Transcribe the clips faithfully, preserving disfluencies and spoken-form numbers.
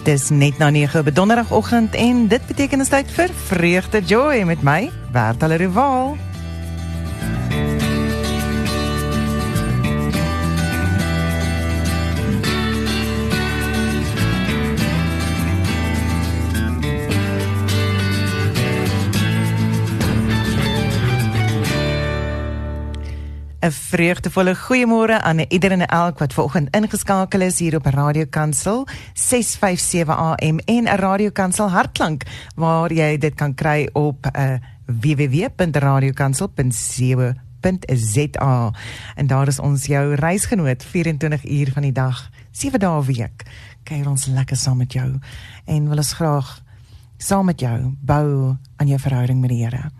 Dis net na nege op donderdagoggend en dit beteken is tyd vir Vreugde Joy met my, Bertha Leroux. 'n vreugdevolle goeiemôre aan ieder en elk wat vanoggend ingeskakel is hier op Radio Kansel ses vyf sewe A M en 'n Radio Kansel hartklank waar jy dit kan kry op uh, w w w punt radio kansel punt co punt z a en daar is ons jou reisgenoot vyf en twintig uur van die dag, sewe dae 'n week. Kuier ons lekker saam met jou en wil ons graag saam met jou bou aan jou verhouding met die Here.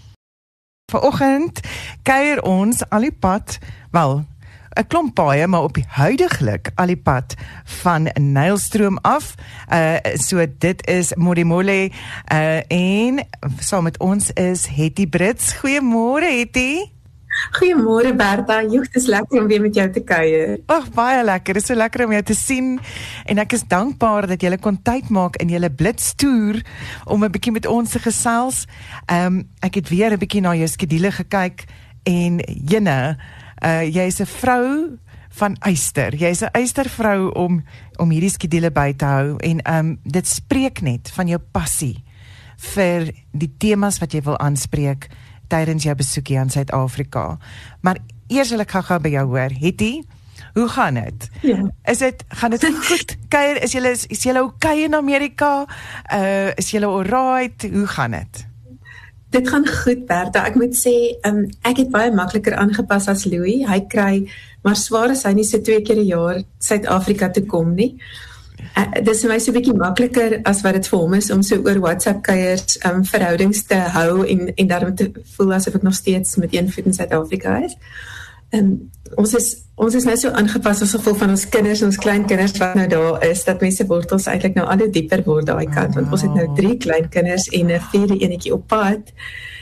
Vanoggend kuier ons al die pad, wel, 'n klomp paaie, maar op die huidiglik al die pad van Nylstroom af. Uh, so dit is Modimolle uh, en saam met ons is Hetty Brits. Goeiemôre Hetty. Goeiemôre Bertha, joh, het is lekker om weer met jou te kuier. Ag, baie lekker, dit is so lekker om jou te sien en ek is dankbaar dat jy kon tyd maak in julle blitstoer om 'n bietjie met ons te gesels. Um, ek het weer 'n bietjie na jou skedule gekyk en jene, uh, jy is 'n vrou van yster. Jy is 'n ystervrou om, om hierdie skedule by te hou en um, dit spreek net van jou passie vir die temas wat jy wil aanspreek tydens jou besoekie aan Suid-Afrika. Maar eers wil ek gou-gou by jou hoor. Hetty, hoe gaan dit? Ja. Is dit, gaan dit goed? Kuier, is julle, is julle okay in Amerika? Uh, is julle alright? Hoe gaan dit? Dit gaan goed, Bertha. Ek moet sê, um, ek het baie makliker aangepas as Louis. Hy kry, maar swaar is hy nie so twee keer 'n jaar Suid-Afrika toe kom nie. Uh, dit is vir my so 'n bietjie makliker as wat dit vir hom is om so oor WhatsApp kuiers um, verhoudings te hou en, en daarom te voel asof ek nog steeds met een voet in Suid-Afrika is. Um, ons is ons is nou so aangepas as gevolg van ons kinders en ons kleinkinders wat nou daar is, dat mense wortels eintlik nou al hoe dieper word daai kant, want ons het nou drie kleinkinders en 'n vierde enetjie op pad.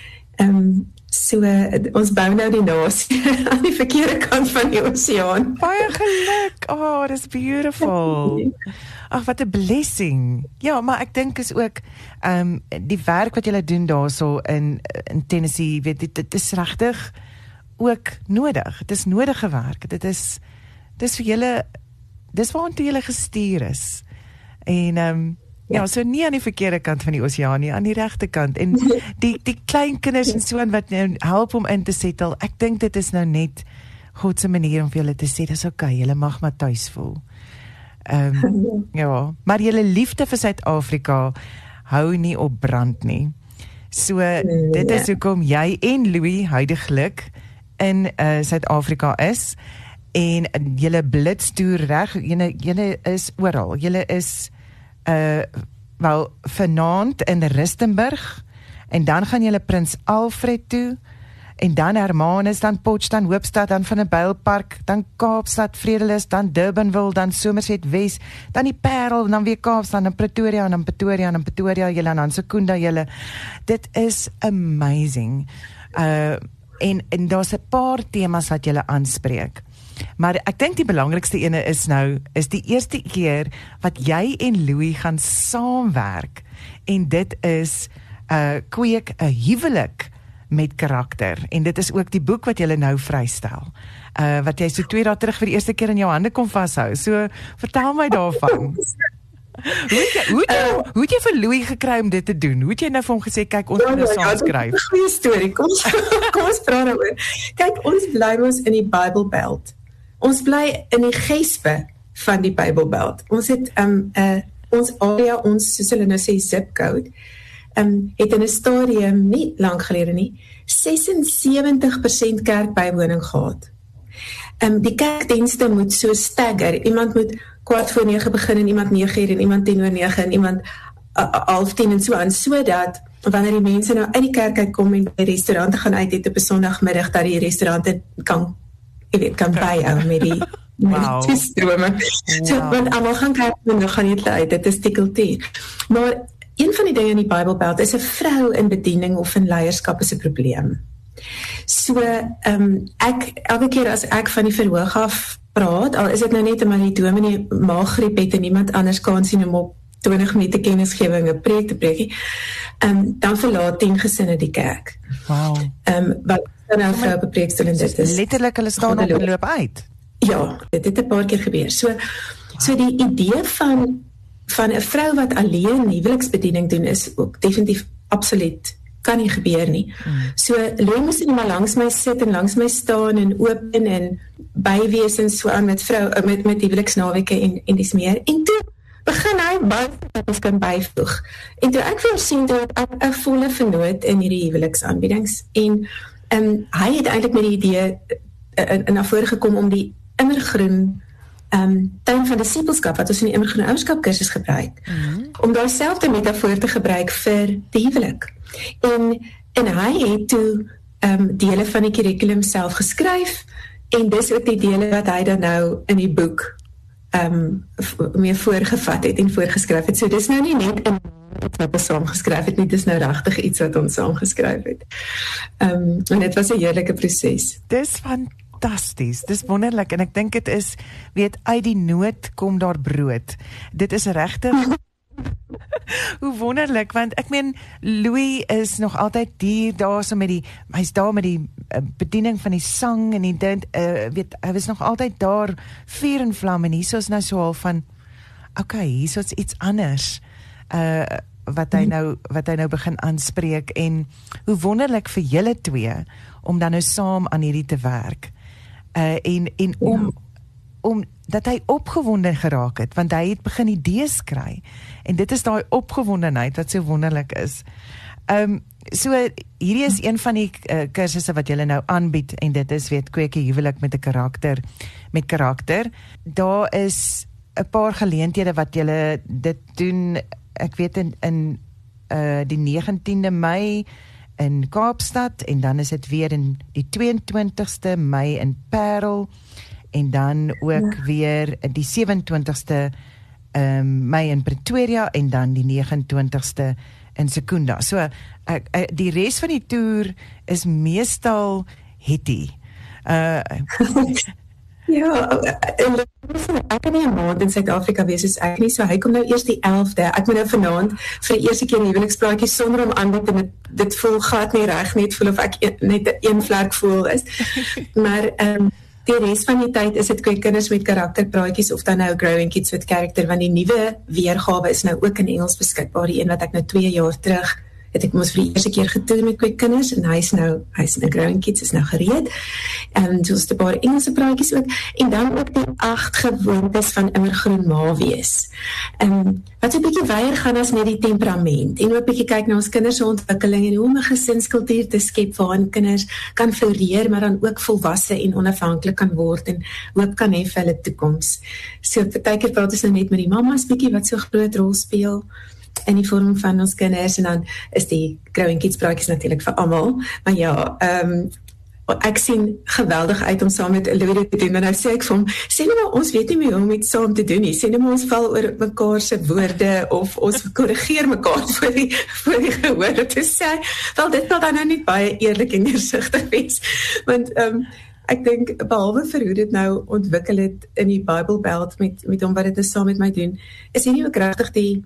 Um, so uh, ons bou nou die nasie aan die verkeerde kant van die oseaan. Baie geluk. Oh, that's beautiful. Ag, wat 'n blessing. Ja, maar ek dink is ook um, die werk wat julle doen daarso in in Tennessee, weet dit, dit is regtig ook nodig. Dit is nodige werk. Dit is dis vir julle, dis waartoe julle gestuur is. En um, ja, so nie aan die verkeerde kant van die oseaan nie, aan die regte kant. En die die klein kinders en so en wat nou help om in te settle. Ek dink dit is nou net God se manier om vir julle te sê, dis okay, julle mag maar tuis voel. Ehm um, ja, maar julle liefde vir Suid-Afrika hou nie op brand nie. So dit is hoekom jy en Louis huidiglik in uh, Suid-Afrika is en julle blitstoer reg, julle julle is oral. Julle is uh wel vanaand in Rustenburg en dan gaan julle Prins Alfred toe en dan Hermanus, dan Potchefstroom, Hoopstad, dan Vanderbijlpark, dan Kaapstad, Vredelus, dan Durbanville, dan Somerset West, dan die Parel, dan weer Kaapstad, dan Pretoria, dan Pretoria, dan Pretoria, julle dan Secunda, julle. Dit is amazing. Uh en en daar's 'n paar temas wat julle aanspreek. Maar ek dink die belangrikste ene is nou, is die eerste keer wat jy en Louis gaan saamwerk en dit is uh, kweek 'n huwelik met karakter en dit is ook die boek wat jy nou vrystel, uh, wat jy so twee dae terug vir die eerste keer in jou hande kom vashou, so vertel my daarvan. Hoe het, jy, hoe, het jy, hoe het jy vir Louis gekry om dit te doen? Hoe het jy nou vir hom gesê, kyk, ons moet nou saam skryf? Dit is 'n goeie storie, kom, kom ons praat daaroor. Kyk, ons bly ons in die Bible Belt. Ons bly in die gespe van die Bible Belt. Ons het um, uh, ons area, ons, soos hulle nou sê, zip code, um, het in 'n stadium, nie lang gelede nie, ses en sewentig persent kerkbywoning gehad. Um, die kerkdienste moet so stagger. Iemand moet kwart voor nege begin en iemand nege uur en iemand tien oor nege en iemand uh, half tien en so aan, so dat wanneer die mense nou uit die kerk uitkom en by restaurante gaan uit het op 'n Sondagmiddag, dat die restaurante kan, jy weet, kan byhou met die wow. toestrome. Wow. So, want almal gaan kerk en dan gaan jy uit, dit is die kultuur. Maar een van die dinge in die Bible Belt is 'n vrou in bediening of in leierskap is 'n probleem. So, um, ek, elke keer as ek van die verhoog af praat, al is dit nou net omdat die dominee maaggriep het en niemand anders kan sien om op twintig minute kennisgewing, 'n preek te preekie, um, dan verlaat tien gesinne die kerk. Wow. Um, wat dan nou vir 'n preekstoel en dit is letterlik hulle staan op en loop uit. Ja, dit het 'n paar keer gebeur. So so die idee van van 'n vrou wat alleen huweliksbediening doen is ook definitief absoluut kan nie gebeur nie. Mm. So Louis moes nie maar langs my sit en langs my staan en open en bywees en so aan met vrou met met huweliksnaweke en en dis meer. En toe begin hy baie wat ons kan byvoeg. En toe ek vir sien dat ek 'n volle vernoot in hierdie huweliksaanbiedings en um, hy het eintlik met die idee uh, na vore gekom om die immergroen um, tuin van disipelskap wat ons in die immergroen ouerskap kursus gebruik, mm-hmm. om daar selfde metafoor te gebruik vir die huwelik. En, en hy het toe um, dele van die curriculum self geskryf en dis ook die dele wat hy dan nou in die boek um, meer voorgevat het en voorgeskryf het. So dis nou nie net in wat ons saam geskryf het nie, dis nou regtig iets wat ons saam geskryf het. Um, en dit was 'n heerlike proses. Dis fantasties, dis wonderlik en ek dink dit is, weet, uit die nood kom daar brood. Dit is regtig hoe wonderlik, want ek meen Louis is nog altyd hier daar so met die, hy's daar met die uh, bediening van die sang en die dit, uh, weet, hy was nog altyd daar vuur en vlam en hier is nou so al van okay, hier is iets anders uh, wat hy nou wat hy nou begin aanspreek en hoe wonderlik vir julle twee om dan nou saam aan hierdie te werk uh, en, en om ja. om dat hy opgewonde geraak het, want hy het begin idees kry, en dit is daai opgewondenheid wat so wonderlik is. Um, so, hierdie is een van die uh, kursusse wat julle nou aanbied, en dit is, weet, kweek 'n huwelik met 'n karakter, met karakter. Daar is 'n paar geleenthede wat julle dit doen, ek weet in, in uh, die negentiende Mei in Kaapstad, en dan is dit weer in die tweeëntwintigste Mei in Parel, en dan ook ja. weer die sewentwintigste um, Mei in Pretoria en dan die negenentwintigste in Secunda. So, uh, uh, die res van die toer is meestal hitty. Uh, ja, en ek kan nie 'n maand in Suid-Afrika wees soos ek nie, so hy kom nou eers die elfde. Ek moet nou vanaand vir die eerste keer 'n huwelikspraatjie sonder om aan te dit, dit voel glad nie reg nie, het voel of ek een, net 'n een vlek voel is. Maar ehm um, die res van die tyd is dit kweek kinders met karakterpraatjies of dan nou Growing Kids with Character, want die nuwe weergawe is nou ook in Engels beskikbaar, die een wat ek nou twee jaar terug het ek mos vir die eerste keer getoer met kweek kinders, en hy is nou, hy is nou Growing Kids, is nou gereed, en soos die paar Engelse praatjies ook, en dan ook die acht gewoontes van immergroen ma wees, en wat so 'n bietjie weier gaan as net die temperament, en ook 'n bietjie kyk na ons kinders se ontwikkeling, en hoe om 'n gesinskultuur te skep, waarin kinders kan floreer, maar dan ook volwasse en onafhanklik kan word, en hoop kan hê vir hulle toekoms. So, partykeer praat ons nou net met die mamas bietjie, wat so 'n groot rol speel, in die vorm van ons kinders, en dan is die Growing Kids praatjies natuurlik vir almal, maar ja, um, ek sien geweldig uit om saam met Louis te doen, en nou sê ek vir hom, sê nou maar, ons weet nie meer hoe om iets saam te doen nie, sê nou maar, ons val oor mekaar se woorde, of ons korrigeer mekaar voor die, voor die gehoor, te sê, wel dit wil dan nou nie baie eerlik en neersigtig wees, want, um, ek dink, behalwe vir hoe dit nou ontwikkel het in die Bible Belt, met, met hom wat dit is saam met my doen, is hierdie ook regtig die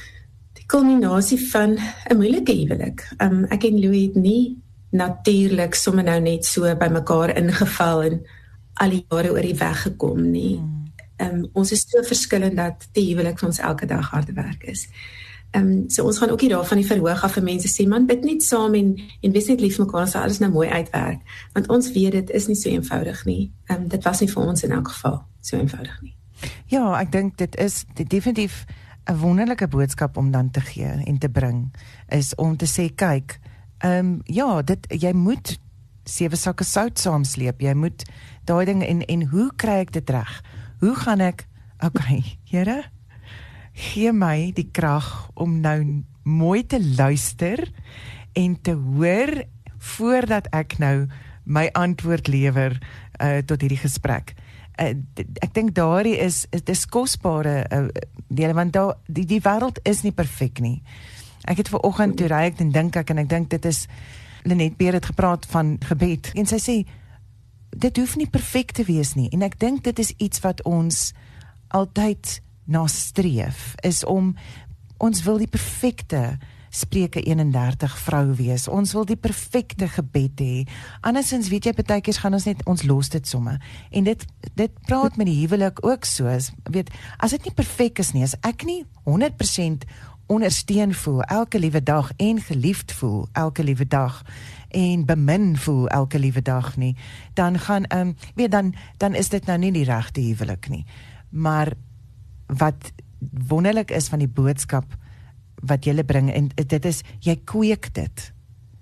kulminasie van 'n moeilike huwelik. Um, ek en Louis het nie natuurlik sommer nou net so by mekaar ingeval en al die jare oor die weg gekom nie. Um, ons is so verskillend dat die huwelik vir ons elke dag harde werk is. Um, so ons gaan ook hier daarvan die verhoog af vir mense sê, man, bid net saam en, en wees net lief mekaar, so alles nou mooi uitwerk. Want ons weet, dit is nie so eenvoudig nie. Um, dit was nie vir ons in elk geval so eenvoudig nie. Ja, ek dink dit is dit definitief 'n wonderlike boodskap om dan te gee en te bring, is om te sê, kyk, um, ja, dit, jy moet sewe sakke sout saamsleep, jy moet daai ding, en, en hoe kry ek dit reg? Hoe gaan ek, okay, Here, gee my die krag om nou mooi te luister en te hoor voordat ek nou my antwoord lewer uh, tot hierdie gesprek. Uh, ek dink daardie is, is dis kosbare uh, dele, want daar, die, die wêreld is nie perfek nie. Ek het vanoggend toe ry ek en dink ek, en ek dink dit is, Lenet Beer het gepraat van gebed, en sy sê, dit hoef nie perfek te wees nie, en ek dink dit is iets wat ons altyd nastreef, is om ons wil die perfekte Spreuke eenendertig vrou wees. Ons wil die perfekte gebed hê. Andersins weet jy, partykeers gaan ons net, ons los dit somme. En dit, dit praat met die huwelik ook so, as, weet, as dit nie perfek is nie, as ek nie honderd persent ondersteun voel, elke liewe dag, en geliefd voel, elke liewe dag, en bemin voel, elke liewe dag nie, dan gaan, um, weet, dan, dan is dit nou nie die regte huwelik nie. Maar, wat wonderlik is van die boodskap, wat julle bring, en dit is, jy kweek dit.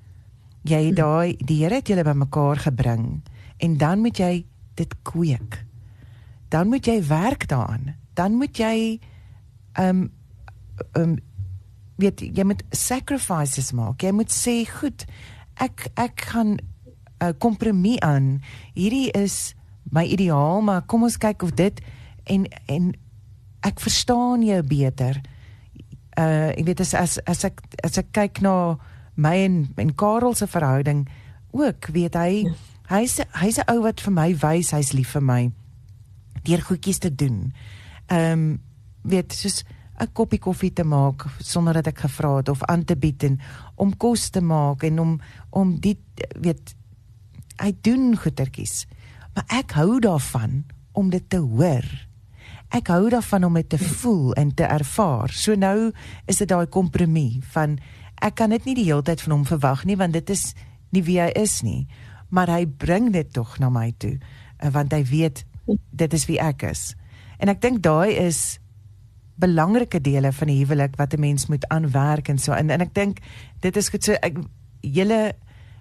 Jy daai, die Here het julle by mekaar gebring, en dan moet jy dit kweek. Dan moet jy werk daaraan. Dan moet jy, um, um, weet, jy moet sacrifices maak. Jy moet sê, goed, ek, ek gaan uh, kompromie aan. Hierdie is my ideaal, maar kom ons kyk of dit, en, en ek verstaan jou beter. Uh, ek weet, as, as, as, ek, as ek kyk na my en, en Karel se verhouding, ook, weet hy, ja. hy is, hy is 'n ou wat vir my wys, hy is lief vir my, deur goedjies te doen. Um, weet, soos 'n koppie koffie te maak, sonder dat ek gevra het, of aan te bied, en om kos te maak, en om, om die, weet, hy doen goetertjies, maar ek hou daarvan, om dit te hoor. Ek hou daarvan om dit te voel en te ervaar. So nou is dit daai kompromie van, ek kan dit nie die hele tyd van hom verwag nie, want dit is nie wie hy is nie. Maar hy bring dit tog na my toe, want hy weet, dit is wie ek is. En ek dink daai is belangrike dele van die huwelik, wat 'n mens moet aanwerk en so. En, en ek dink, dit is goed so, ek, julle,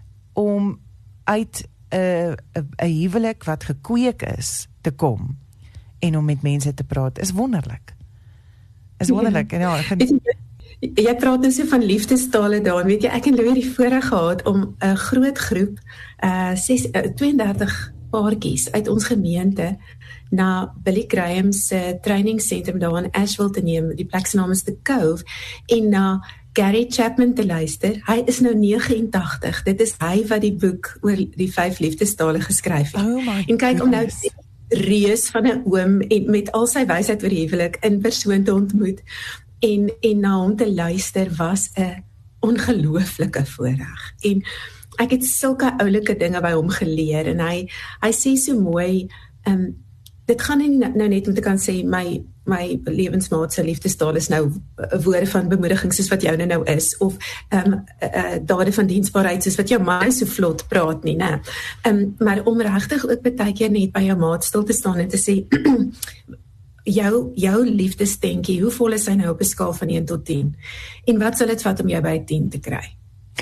om uit 'n 'n huwelik wat gekweek is, te kom, en om met mense te praat, is wonderlik. Is wonderlik. Ja. En ja, ek, jy praat nou so van liefdestale daar, weet jy, ek en Louis die voorreg gehad om 'n groot groep, uh, ses, uh, tweeëndertig paartjies uit ons gemeente, na Billy Graham se trainingssentrum daar in Asheville te neem, die plek se naam is The Cove, en na Gary Chapman te luister. Hy is nou nege en tagtig, dit is hy wat die boek oor die vyf liefdestale geskryf het. Oh my en kyk, goodness. om nou reus van 'n oom, en met al sy wysheid oor die huwelik, in persoon te ontmoet, en, en na hom te luister, was 'n ongelooflike voorreg. En ek het sulke oulike dinge by hom geleer, en hy, hy sê so mooi, um, dit gaan nie nou net om te kan sê, my, my lewensmaat se liefdestaal is nou 'n woorde van bemoediging, soos wat joune nou is, of um, uh, dade van diensbaarheid, soos wat jou ma so vlot praat nie, ne? Um, maar om regtig ook baie keer net by jou maat stil te staan, en te sê, jou, jou liefdesdenkie, hoe vol is hy nou op 'n skaal van een tot tien? En wat sal dit vat om jou by tien te kry?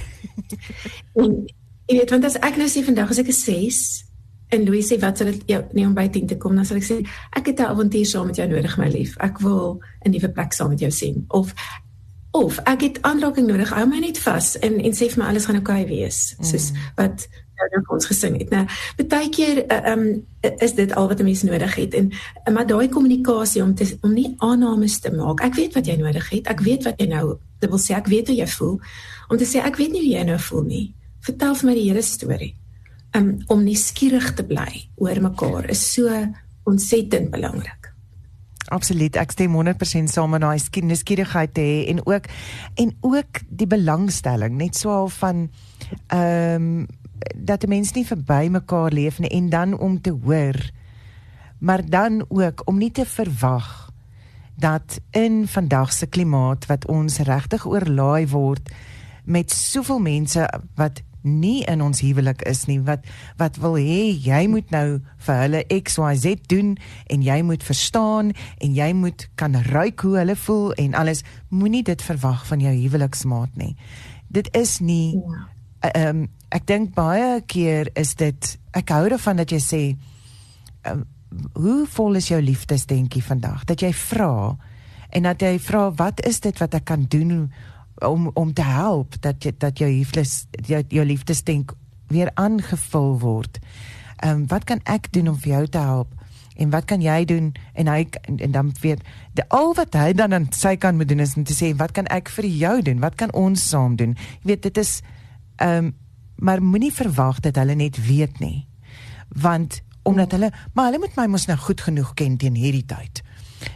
En, jy weet, want as ek nou sê, vandag as ek 'n ses, en Louis sê, wat sal dit jou nie om by tien te kom, dan sal ek sê, ek het 'n avontuur saam met jou nodig, my lief. Ek wil 'n nuwe plek saam met jou sien. Of, of ek het aanraking nodig, hou my net vas, en, en sê vir my, alles gaan oké wees, mm. soos wat jou nou vir ons gesing het. Nou, baie keer uh, um, is dit al wat 'n mens nodig het, en, uh, maar daai kommunikasie, om, te, om nie aannames te maak, ek weet wat jy nodig het, ek weet wat jy nou, dit wil sê, ek weet hoe jy voel, om te sê, ek weet nie hoe jy nou voel nie, vertel vir my die hele storie. Um, om nuuskierig te bly oor mekaar is so ontsettend belangrik. Absoluut, ek stem honderd persent saam met daai nuuskierigheid te hê, en ook en ook die belangstelling, net so al van ehm um, dat 'n mens nie verby mekaar leef nie, en dan om te hoor, maar dan ook om nie te verwag dat in vandag se klimaat, wat ons regtig oorlaai word met soveel mense wat nie in ons huwelik is nie, wat, wat wil hê, jy moet nou vir hulle X Y Z doen, en jy moet verstaan, en jy moet kan ruik hoe hulle voel, en alles, moenie dit verwag van jou huweliksmaat nie. Dit is nie, ja. um, ek dink baie keer is dit, ek hou daarvan dat jy sê, um, hoe vol is jou liefdesdenkie vandag, dat jy vra, en dat jy vra, wat is dit wat ek kan doen, om om te help dat jy, dat jou liefdes jou, jou liefdesdenk weer aangevul word. Ehm um, wat kan ek doen om vir jou te help? En wat kan jy doen? En hy en, en dan weer de, al wat hy dan aan sy kant moet doen is om te sê, wat kan ek vir jou doen? Wat kan ons saam doen? Jy weet, dit is ehm um, maar moenie verwag dat hulle net weet nie. Want omdat hulle, maar hulle moet my mos nou goed genoeg ken teen hierdie tyd.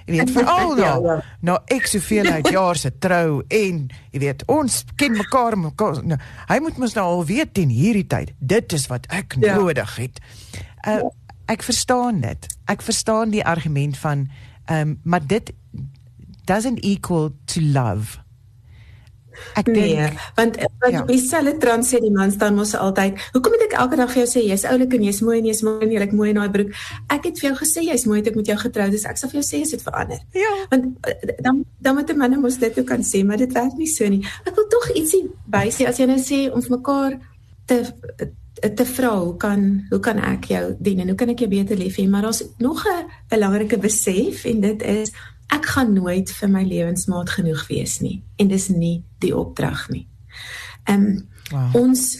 jy weet, veral Ja, nou, ja. nou ek soveel uit jaar se trou, en, jy weet, ons ken mekaar, mekaar nou, hy moet mos nou al weet in hierdie tyd, dit is wat ek Ja. nodig het. Uh, Ja. Ek verstaan dit, ek verstaan die argument van, um, maar dit doesn't equal to love. Ek Nee, dink, want wat ja. op dieselfde trant sê die man staan mos altyd, hoekom moet ek elke dag vir jou sê, jy's oulik en jy's mooi en jy's mooi en jy lyk mooi in daai broek. Ek het vir jou gesê jy's mooi, het ek met jou getrou, dus ek sal vir jou sê as dit verander. Ja. Want eh, dan dan moet 'n man mos dit ook kan sê, maar dit werk nie so nie. Ek wil tog ietsie by sê as jy nou sê om vir mekaar te te vra, hoe kan hoe kan ek jou dien en hoe kan ek jou beter lief hê, maar daar's nog 'n belangrike besef en dit is ek gaan nooit vir my lewensmaat genoeg wees nie en dis nie die opdrag nie. Ehm um, Wow. ons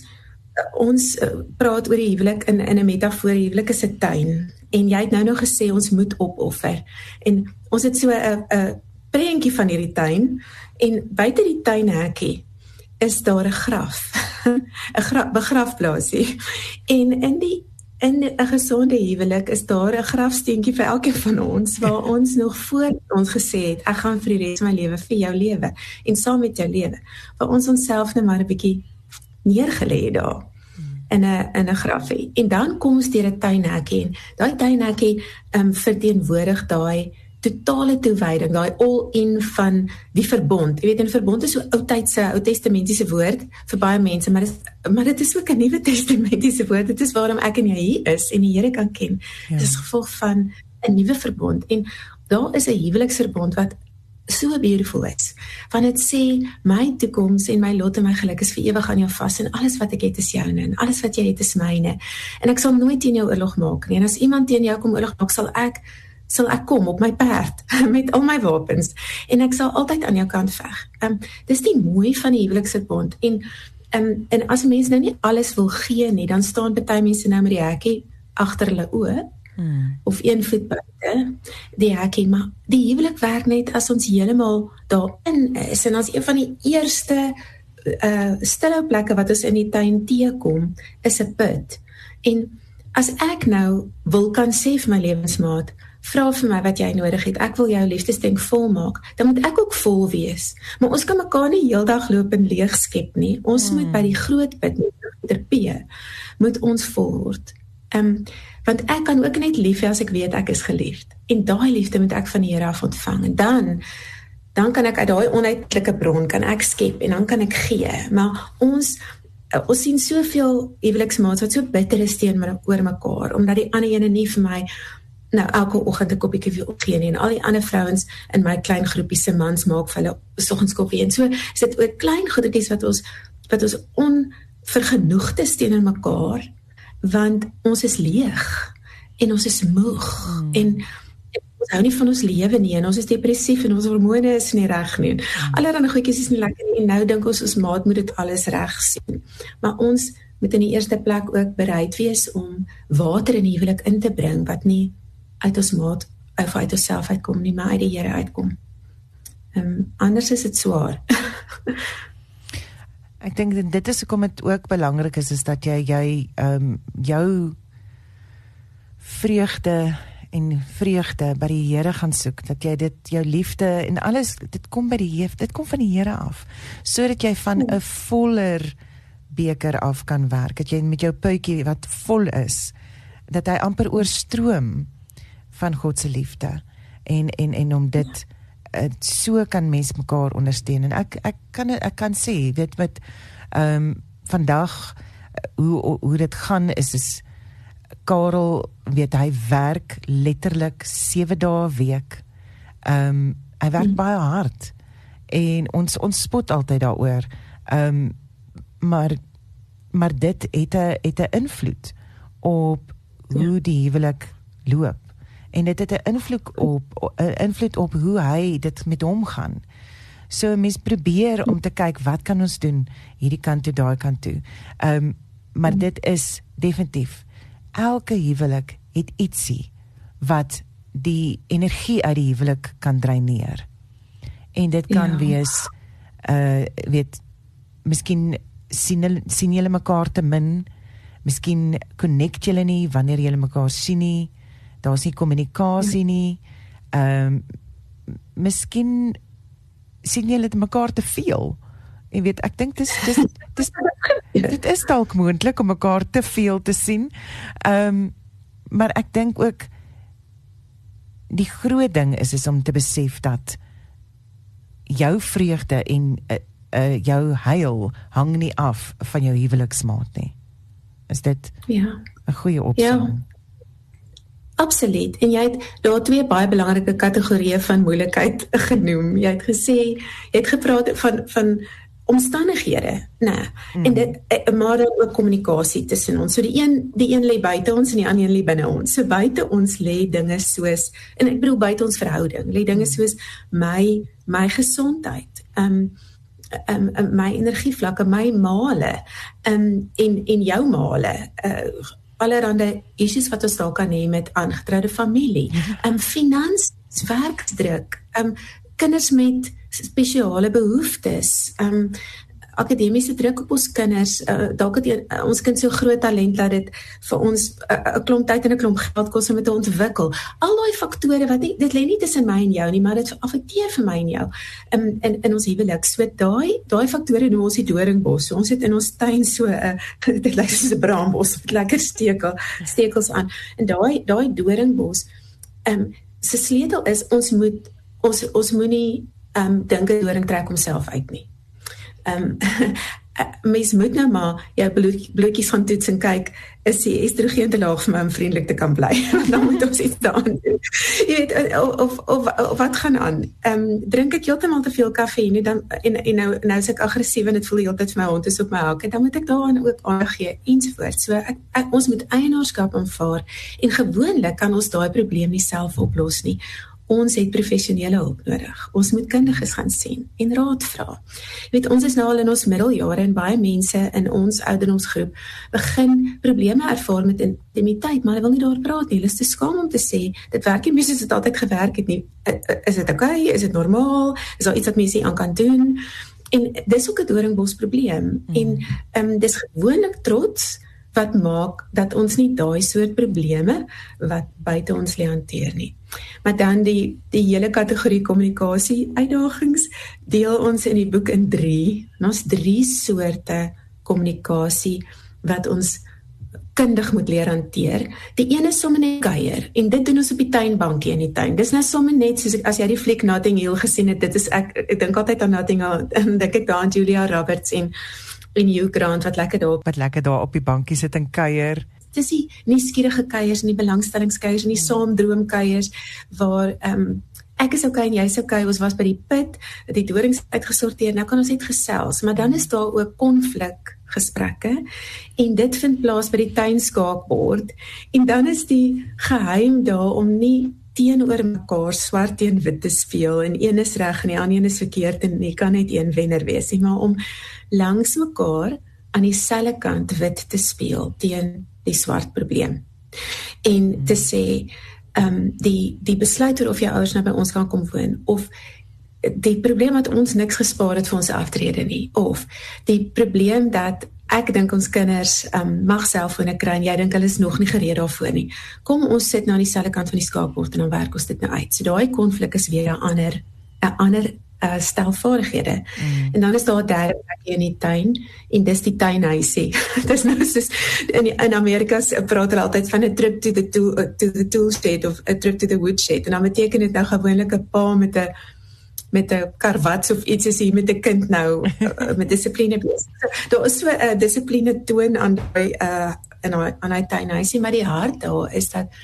ons uh, praat oor die huwelik in in 'n metafoor, die huwelik is 'n tuin en jy het nou nog gesê ons moet opoffer en ons het so 'n 'n prentjie van hierdie tuin en buite die tuinhekkie is daar 'n graf, 'n gra begrafplaasie en in die in 'n gesonde huwelik is daar 'n grafsteentjie vir elkeen van ons waar ons nog voor ons gesê het ek gaan vir die res van my lewe vir jou lewe en saam met jou lewe waar ons onsself net maar 'n bietjie neergelê het daar in 'n in 'n grafie en dan kom ons deur 'n tuinhekkie en daai tuinhekkie um, verteenwoordig daai totale toewyding, daai all-in van die verbond. Jy weet, 'n verbond is so oudtydse, Ou Testamentiese woord vir baie mense, maar dit maar dit is ook 'n Nuwe Testamentiese woord. Dit is waarom ek en jy hier is en die Here kan ken. Ja. Dit is gevolg van 'n nuwe verbond en daar is 'n huweliksverbond wat so beautiful is. Want dit sê my toekoms en my lot en my geluk is vir ewig aan jou vas en alles wat ek het is joune en alles wat jy het is myne. En ek sal nooit teen jou oorlog maak nie. En as iemand teen jou kom oorlog maak, sal ek sal ek kom op my perd met al my wapens en ek sal altyd aan jou kant veg. Um, dis die mooi van die huweliksverbond en um, en as mense nou nie alles wil gee nie, dan staan baie mense nou met die hekkie agter hulle oë hmm. of een voet buite die hekkie, maar die huwelik werk net as ons heeltemal daarin is en as een van die eerste uh, stilhou plekke wat ons in die tuin teekom is 'n put en as ek nou wil kan sê vir my lewensmaat vra vir my wat jy nodig het, ek wil jou liefdesdenk vol maak, dan moet ek ook vol wees. Maar ons kan mekaar nie heeldag loop en leeg skep nie. Ons hmm. moet by die groot put, met P, moet ons vol word. Um, want ek kan ook net lief hê as ek weet ek is geliefd. En daai liefde moet ek van die Here af ontvang. En dan, dan kan ek uit daai onuitlike bron, kan ek skep en dan kan ek gee. Maar ons ons sien soveel huweliksmaats wat so bitter is teenoor mekaar, omdat die ander ene nie vir my nou elke oggend 'n koppie koffie opgee nie en al die ander vrouens in my klein groepie se mans maak vir hulle soggens koffie en so is dit ook klein goedetjies wat ons wat ons onvergenoegdes teenoor mekaar want ons is leeg en ons is moeg hmm. en ons hou nie van ons lewe nie en ons is depressief en ons hormone is nie reg nie. Allerlei goedjies is nie lekker nie en nou dink ons ons maat moet dit alles reg sien. Maar ons moet in die eerste plek ook bereid wees om water in die huwelik in te bring wat nie uit ons maat of uit onsself uitkom nie, maar uit die Here uitkom. Um, anders is dit swaar. Ek dink dit is hoekom dit ook belangrik is, is dat jy, jy um, jou vreugde en vreugde by die Here gaan soek, dat jy dit, jou liefde en alles, dit kom by die Here, dit kom van die Here af, so dat jy van 'n voller beker af kan werk, dat jy met jou puitjie wat vol is, dat hy amper oorstroom van God se liefde, en, en, en om dit, uh, so kan mens mekaar ondersteun, en ek, ek, kan, ek kan sê, weet met, um, vandag, hoe, hoe dit gaan is, is, Karel, weet, hy werk letterlik sewe dae 'n week, um, hy werk mm. baie hard, en ons, ons spot altyd daaroor, um, maar, maar dit het 'n het 'n invloed op hoe die huwelik loop, en dit het 'n invloed op 'n invloed op hoe hy dit met hom gaan. So mens probeer om te kyk wat kan ons doen hierdie kant toe, daai kant toe. Um, maar dit is definitief, elke huwelik het ietsie wat die energie uit die huwelik kan dreineer. En dit kan ja. wees, uh, weet, miskien sien, sien julle mekaar te min, miskien connect julle nie wanneer julle mekaar sien nie, daar is nie kommunikasie nie, um, miskien sien julle dit mekaar te veel. Jy weet, ek dink dis dis dis dit is dalk moontlik om mekaar te veel te sien. Ehm um, maar ek dink ook die groot ding is is om te besef dat jou vreugde en uh, uh, jou huil hang nie af van jou huweliksmaat nie. Is dit ja 'n goeie opsomming? Ja. Absoluut. En jy het daar twee baie belangrike kategorieë van moeilikheid genoem. Jy het gesê, jy het gepraat van van omstandighede, nee. Mm. En dit maar ook kommunikasie tussen ons. So die een die een lê buite ons en die ander een lê binne ons. So buite ons lê dinge soos, en ek bedoel buite ons verhouding, lê dinge soos my my gesondheid. Um Um, um, my energievlakke, my male um, en, en jou male, uh, allerhande issues wat ons daar kan hê met aangetroude familie, um, finansies, werksdruk, um, kinders met spesiale behoeftes, um, akademiese druk op ons kinders, uh, dalk het uh, ons kind so groot talent dat dit vir ons 'n uh, klomp tyd en 'n klomp geld kos om dit te ontwikkel. Al daai faktore wat nie, dit lê nie tussen my en jou nie, maar dit affekteer vir my en jou um, in in ons huwelik. So daai daai faktore noem ons die doringbos. So ons het in ons tuin so 'n uh, dit lyk soos 'n braambos met lekker stekel, stekels aan. En daai daai doringbos, ehm um, se sleutel is ons moet ons ons moenie ehm um, dink 'n doring trek homself uit nie. Um, mens moet nou maar jou bloed, bloedjies gaan toets en kyk, is die estrogen te laag vir my om vriendelik te kan bly? Dan moet ons iets daaraan doen. Jy weet, of, of, of, of wat gaan aan? Um, drink ek heeltemal te veel kafeïne dan, en, en nou, nou is ek agressief en het voel die hele tyd vir my hond is op my hak, en dan moet ek daaraan ook aandag gee, ensovoort. So ek, ek, ons moet eienaarskap aanvaar, en gewoonlik kan ons daai probleem nie self oplos nie. Ons het professionele hulp nodig. Ons moet kundiges gaan sien en raad vra. Jy weet, ons is nou al in ons middeljare en baie mense in ons ouderdomsgroep begin probleme ervaar met intimiteit, maar hulle wil nie daar praat nie. Hulle is te skaam om te sê, dit werk nie, mense het altyd gewerk het nie. Is dit oké? Okay? Is dit normaal? Is daar iets wat mense aan kan doen? En dis ook 'n doringbos probleem. Mm. En um, dis gewoonlik trots wat maak dat ons nie daai soort probleme wat buite ons lê hanteer nie. Maar dan die, die hele kategorie kommunikasie uitdagings deel ons in die boek in drie. En ons drie soorte kommunikasie wat ons kundig moet leer hanteer. Die een is sommer net kuier, en dit doen ons op die tuinbankie in die tuin. Dis nou sommer net, soos ek, as jy die fliek Notting Hill gesien het, dit is ek, ek dink altyd aan Notting Hill, en dink ek daar aan Julia Roberts en en Hugh Grant, wat lekker daar wat lekker daar op die bankie sit en kuier. Dis die nuuskierige kuiers en die belangstellingskuiers en die saamdroomkuiers waar um, ek is okay en jy is okay, ons was by die put, die dorings uitgesorteer, nou kan ons net gesels, maar dan is daar ook konflikgesprekke en dit vind plaas by die tuinskaakbord en dan is die geheim daar om nie teenoor mekaar swart teen wit te speel en een is reg en die ander een is verkeerd en nie kan net een wenner wees nie, maar om langs mekaar aan dieselfde kant wit te speel teen die swart probleem. En te sê, um, die, die besluit oor of jou ouers nou by ons kan kom woon, of die probleem dat ons niks gespaar het vir ons aftrede nie, of die probleem dat ek dink ons kinders um, mag selfone kry en jy dink hulle is nog nie gereed daarvoor nie. Kom ons sit nou aan dieselfde kant van die skaakbord en dan werk ons dit nou uit. So daai konflik is weer 'n ander 'n ander uh, stel vaardighede. Mm. En dan is daar 'n derde plek in die tuin en dis die tuinhuisie. Dis nou soos in in Amerika praat hulle altyd van 'n trip to the tool to the tool shed of 'n trip to the wood shed. En dan beteken dit nou gewoonlik 'n pa met 'n met 'n karwats of iets is hier met 'n kind nou uh, met dissipline besig. So, daar is so 'n uh, dissipline toon aan die uh in aan hy tuinhuisie, maar die hart daar is dat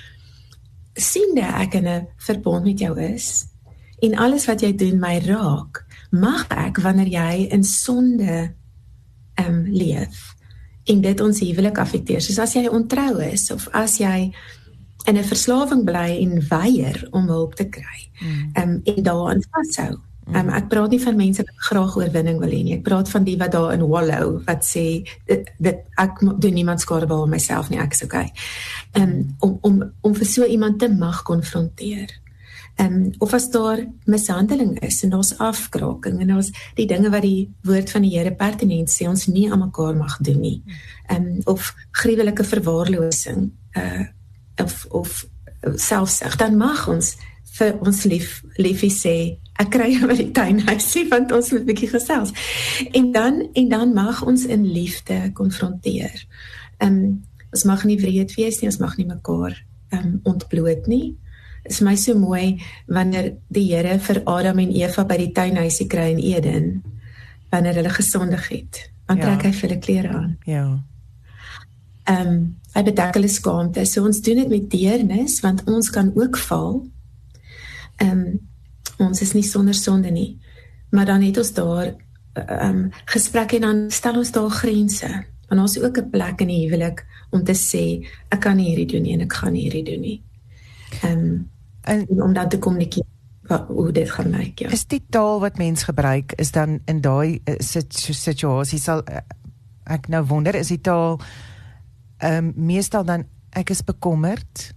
siende ek in 'n verbond met jou is en alles wat jy doen my raak, mag ek wanneer jy in sonde um, leef en dit ons huwelik affekteer. Soos as jy ontrou is of as jy in 'n verslawing bly en weier om hulp te kry mm. um, en daaraan vashou. Um, ek praat nie van mense wat graag oorwinning wil hê nie. Ek praat van die wat daar in wallow wat sê dit, dit ek doen niemand skade behalwe myself nie, ek is okay. Um, om om om vir so iemand te mag konfronteer. Um, of as daar mishandeling is en daar's afkraking en daar's die dinge wat die woord van die Here pertinent sê ons nie aan mekaar mag doen nie. Um, of gruwelike verwaarlosing uh, of of selfsug, dan mag ons vir ons lief, liefie sê, ek kry jou by die tuinhuisie, want ons moet 'n bietjie gesels. En dan, en dan mag ons in liefde konfronteer. Um, ons mag nie wreed wees nie, ons mag nie mekaar um, ontbloot nie. Dit is my so mooi, wanneer die Here vir Adam en Eva by die tuinhuisie kry in Eden, wanneer hulle gesondig het, dan Ja. trek hy vir hulle klere aan. Ja. Um, hy bedek hulle skaamte, so ons doen dit met deernis, want ons kan ook val. Um, ons is nie sonder sonde nie, maar dan het ons daar um, gesprek en dan stel ons daar grense, want ons is ook 'n plek in die huwelik om te sê, ek kan nie hierdie doen nie en ek gaan nie hierdie doen nie. Um, En en om dan te kommunikeer wat- hoe dit gaan lyk, ja. is die taal wat mens gebruik, is dan in daai uh, situ- situasie, sal uh, ek nou wonder, is die taal um, meestal dan, ek is bekommerd,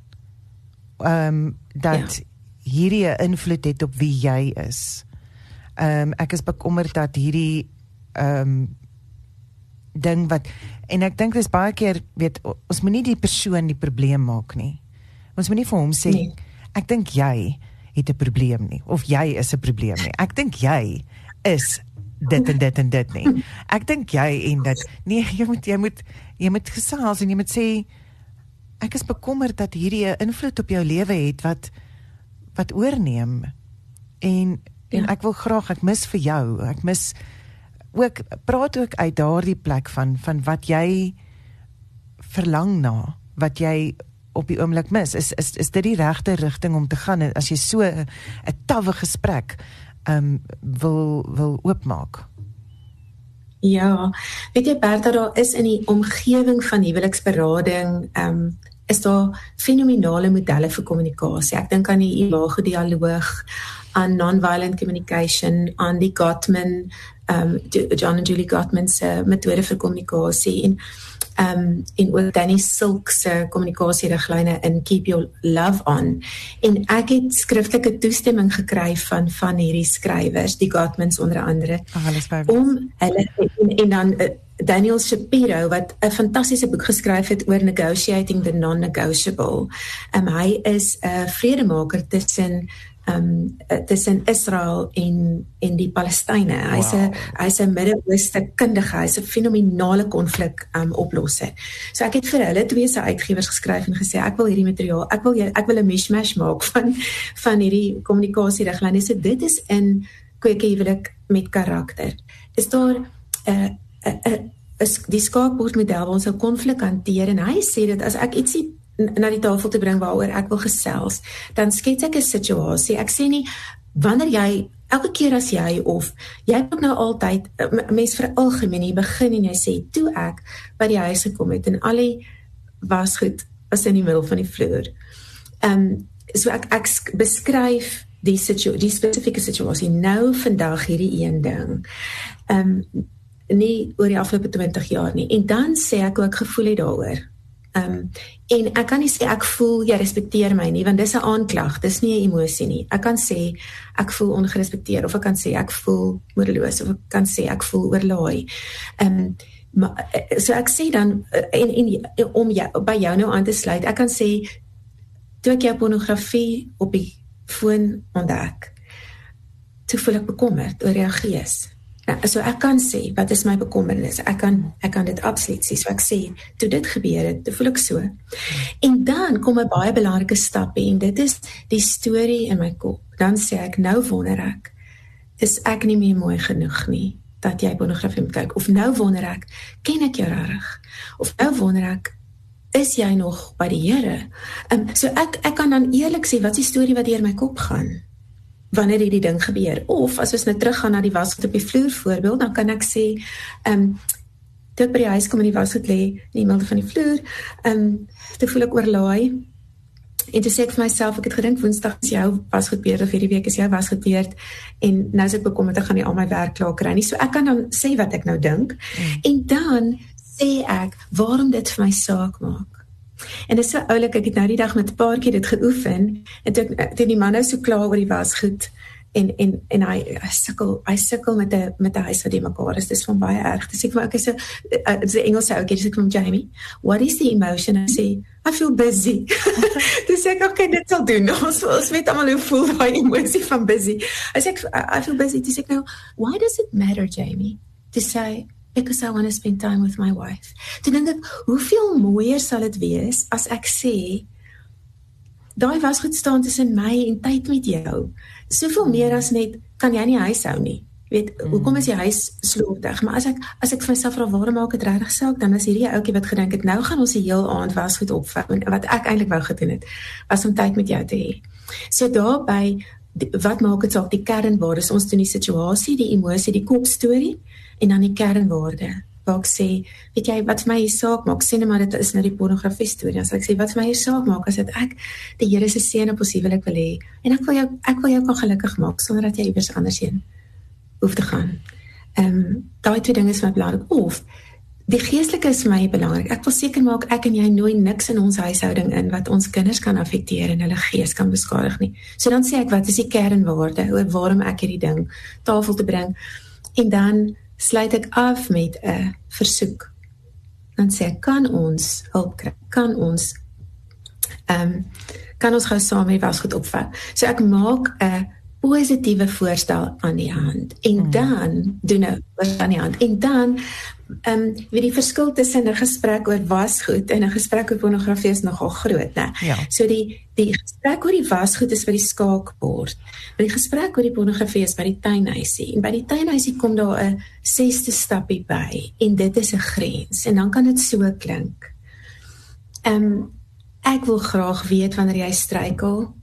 um, dat ja. hierdie 'n invloed het op wie jy is. Um, ek is bekommerd dat hierdie um, ding wat, en ek dink dis baie keer, weet, ons moet nie die persoon die probleem maak nie. Ons moet nie vir hom sê, Nee. ek dink jy het 'n probleem nie, of jy is 'n probleem nie. Ek dink jy is dit en dit en dit nie. Ek dink jy en dit. Nee, jy moet jy moet jy moet gesels en jy moet sê, ek is bekommerd dat hierdie 'n invloed op jou lewe het wat wat oorneem. En en Ja. ek wil graag, ek mis vir jou. Ek mis ook, praat ook uit daardie plek van van wat jy verlang na, wat jy op die oomblik mis. Is is is dit die regte rigting om te gaan as jy so 'n 'n tawwe gesprek um wil wil oopmaak? Ja, weet jy Bertha, daar is in die omgewing van huweliksberading, um, is daar fenominale modelle vir kommunikasie. Ek dink aan die imago-dialoog, aan non-violent communication, aan die Gottman, um, John and Julie Gottman se metode vir kommunikasie, en um, en ook Danny Silk se kommunikasieriglyne in Keep Your Love On. En ek het skriftelike toestemming gekry van van hierdie skrywers, die Gottmans onder andere, Ag, alles baie. om hulle, en, en dan uh, Daniel Shapiro, wat 'n fantastiese boek geskryf het oor Negotiating the Non-Negotiable. Um, hy is 'n uh, vredemaker tussen um, uh, tussen Israel en, en die Palestynë. Hy's 'n Wow. hy's 'n Midde-Ooste kundige, hy's 'n fenominale konflik um, oplosser. So ek het vir hulle twee se uitgewers geskryf en gesê, ek wil hierdie materiaal, ek wil ek wil 'n mishmash maak van van hierdie kommunikasieriglyne. So dit is in Kweek 'n Huwelik met Karakter. Is daar 'n uh, uh, uh, is die skaakbordmodel waar ons 'n konflik hanteer, en hy sê dat as ek ietsie na die tafel te bring waaroor ek wil gesels, dan skets ek 'n situasie. Ek sê nie, wanneer jy, elke keer as jy, of jy moet nou altyd, mens veralgemeen, jy begin en jy sê, toe ek by die huis gekom het en al die wasgoed was in die middel van die vloer. Um, so ek, ek beskryf die, situ, die spesifieke situasie, nou vandag hierdie een ding, um, nie oor die afgelope twintig jaar nie, en dan sê ek hoe ek gevoel het daaroor. Um, en ek kan nie sê ek voel jy respekteer my nie, want dis 'n aanklag, dis nie 'n emosie nie. Ek kan sê ek voel ongerespekteer, of ek kan sê ek voel moedeloos, of ek kan sê ek voel oorlaai. Um, maar, so ek sê dan, en, en om jou, by jou nou aan te sluit, ek kan sê, toe ek jou pornografie op die foon ontdek, toe voel ek bekommerd oor jou gees. Nou, so ek kan sê, wat is my bekommernis? Ek kan, ek kan dit absoluut sê. So ek sê, toe dit gebeur het, toe voel ek so. En dan kom 'n baie belangrike stap, en dit is die storie in my kop. Dan sê ek, nou wonder ek, is ek nie meer mooi genoeg nie, dat jy pornografie moet kyk? Of nou wonder ek, ken ek jou reg? Of nou wonder ek, is jy nog by die Here? Um, so ek, ek kan dan eerlik sê, wat is die storie wat deur my kop gaan wanneer hierdie ding gebeur? Of as ons nou teruggaan na die wasgoed op die vloer voorbeeld, dan kan ek sê, um, toe ek by die huis kom en die wasgoed lê in die middel van die vloer, um, toe voel ek oorlaai, en toe sê ek vir myself, ek het gedink Woensdag is jou wasgoedbeurt, of hierdie week is jou wasgoedbeurt, en nou is ek bekommerd, ek gaan nie al my werk klaar kry nie. So ek kan dan sê wat ek nou dink, mm. en dan sê ek, waarom dit vir my saak maak. En dit is so oulik, ek het nou die dag met 'n paartjie dit geoefen, en toe, toe die man nou so klaar oor die wasgoed, en en en hy hy sukkel hy sukkel met 'n met 'n huis wat die mekaar is. Dis van baie erg. Dis ek vir okay so uh, dis 'n Engelse ouetjie, dis ek van Jamie. What is the emotion? I say I feel busy. Dis ek okay, dit sal doen. Ons ons weet almal hoe voel daai emosie van busy. I say I, I feel busy. Dis ek nou, why does it matter, Jamie? To say because I want to spend time with my wife. Toe dink ek, hoeveel mooier sal dit wees as ek sê daai wasgoed staan tussen my en tyd met jou. Soveel meer as net, kan jy nie huis hou nie. Jy weet, mm. hoekom is die huis slordig? Maar as ek, as ek vir myself vra, waarom maak het regtig saak, dan is hierdie ouetjie wat gedink het, nou gaan ons die heel aand wasgoed opvou, en wat ek eintlik wou gedoen het, was om tyd met jou te hê. So daarby, wat maak het saak, die kernwaardes, ons doen die situasie, die emosie, die kopstorie, en dan die kernwaarde. Waar ek sê, weet jy, wat vir my hier saak maak, sê nou maar, dit is nou die pornografie storie, as ek sê, wat vir my hier saak maak, as dit ek die Here se seën op ons huwelik wil hê, en ek wil jou, ek wil jou kan gelukkig maak, sonder dat jy iewers anders heen hoef te gaan. Um, daai twee dinge is vir my belangrik, of, die geestelike is vir my belangrik, ek wil seker maak, ek en jy nooi niks in ons huishouding in, wat ons kinders kan affekteer, en hulle gees kan beskadig nie. So dan sê ek, wat is die kernwaarde, oor waarom ek hierdie ding tafel te bring, en dan sluit ek af met 'n versoek. Dan sê ek, kan ons hulp kry? Kan ons um, kan ons gou saam die wasgoed opvou? So ek maak 'n positiewe voorstel aan die hand. En hmm. dan doen ek aan die hand. En dan um, weet die verskil tussen 'n gesprek oor wasgoed en 'n gesprek oor pornografie is nogal groot, né? Ja. So die die gesprek oor die wasgoed is by die skaakbord. Maar die gesprek oor die pornografie is by die tuinhuisie. En by die tuinhuisie kom daar 'n sesde stappie by. En dit is 'n grens. En dan kan dit so klink. Um, ek wil graag weet wanneer jy struikel.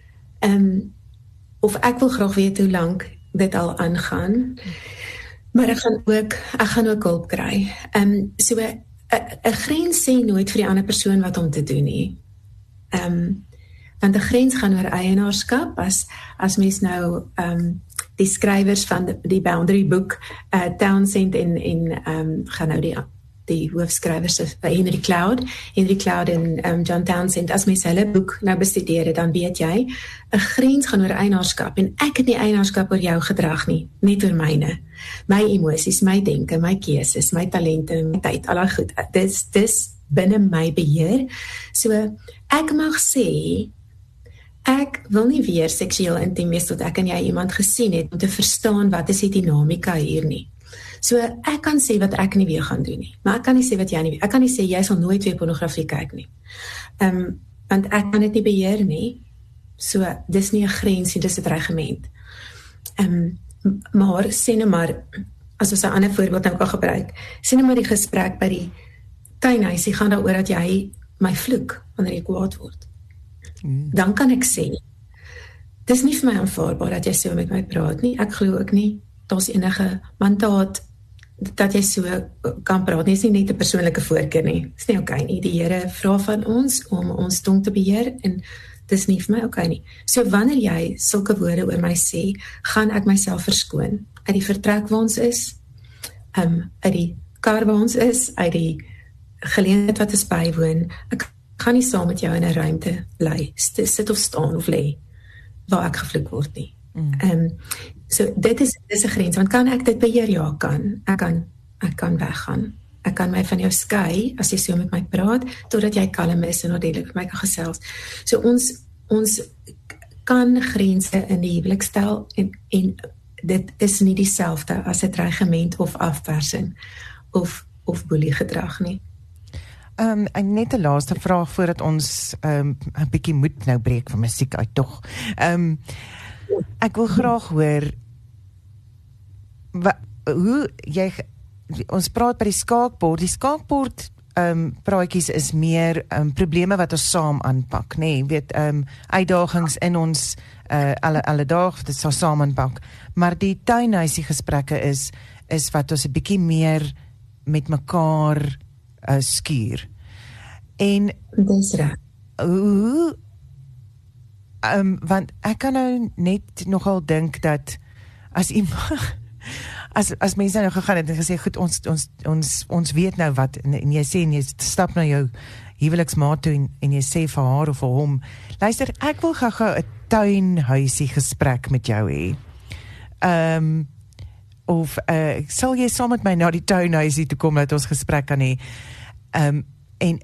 Um, of ek wil graag weet hoe lank dit al aangaan. Maar ek gaan ook, ek gaan ook hulp kry. Um, so, 'n grens sê nooit vir die ander persoon wat om te doen nie. Um, want 'n grens gaan oor eienaarskap, as, as mens nou um, die skrywers van die, die Boundary boek, uh, Townsend en, en um, gaan nou die, die hoofskrywers, uh, Henry Cloud, Henry Cloud en um, John Townsend, as mens hulle boek nou bestudeer, dan weet jy, 'n grens gaan oor eienaarskap, en ek het nie eienaarskap oor jou gedrag nie, net oor myne. My emosies, my denke, my keuses, my talente, my tyd, al daai goed, dis, dis binne my beheer. So, ek mag sê, ek wil nie weer seksueel intiem wees tot ek en jy iemand gesien het, om te verstaan wat is die dinamika hier nie. So, ek kan sê wat ek nie weer gaan doen nie, maar ek kan nie sê wat jy nie weer, ek kan nie sê, jy sal nooit weer pornografie kyk nie. Um, want ek kan dit nie beheer nie, so, dis nie 'n grens nie, dis 'n reglement. Um, maar, sê nou maar, as ons 'n ander voorbeeld nou kan gebruik, sê nou maar die gesprek by die tuinhuisie gaan daaroor dat jy my vloek, wanneer jy kwaad word. Mm. Dan kan ek sê, dis nie vir my aanvaarbaar dat jy so met my praat nie, ek glo ook nie, daar's enige mandaat dat jy so kan praat nie, is nie net 'n persoonlike voorkeur nie, is nie oké nie, die Here vra van ons om ons tong te beheer, en dis nie vir my oké nie. So wanneer jy sulke woorde oor my sê, gaan ek myself verskoon, uit die vertrek waar ons is, um, uit die kar waar ons is, uit die geleentheid wat ons bywoon, ek gaan nie saam met jou in 'n ruimte bly, sit of staan of lê, waar ek gevloek word nie. Mm. Um, so dit is, dit is 'n grens, want kan ek dit beheer? Ja, kan. Ek kan, ek kan weggaan. Ek kan my van jou skei, as jy so met my praat, totdat jy kalm is en ordentlik met my kan gesels. So ons, ons kan grense in die huwelik stel, en, en dit is nie dieselfde as 'n dreigement of afpersing, of, of boeliegedrag nie. Um, en net 'n laaste vraag, voordat ons um, 'n bietjie moet nou breek van musiek uit, tog. Um, ek wil graag hoor, wa, hoe jy, ons praat by die skaakbord, die skaakbord um, praatjies is meer um, probleme wat ons saam aanpak, nee, weet, um, uitdagings in ons uh, alle, alle dag, dit sal saam aanpak, maar die tuinhuisie gesprekke is, is wat ons 'n bietjie meer met mekaar uh, skuur. En dis reg. Hoe um, want ek kan nou net nogal dink dat as iemand as, as mense nou gegaan het en gesê, goed, ons, ons, ons, ons weet nou wat, en, en jy sê, en jy stap na jou huweliksmaat toe, en, en jy sê vir haar of vir hom, luister, ek wil gou-gou 'n tuinhuisie gesprek met jou hê. Ehm um, of uh, sal jy saam met my na die tuinhuisie toe kom dat ons gesprek kan hê? Ehm um, en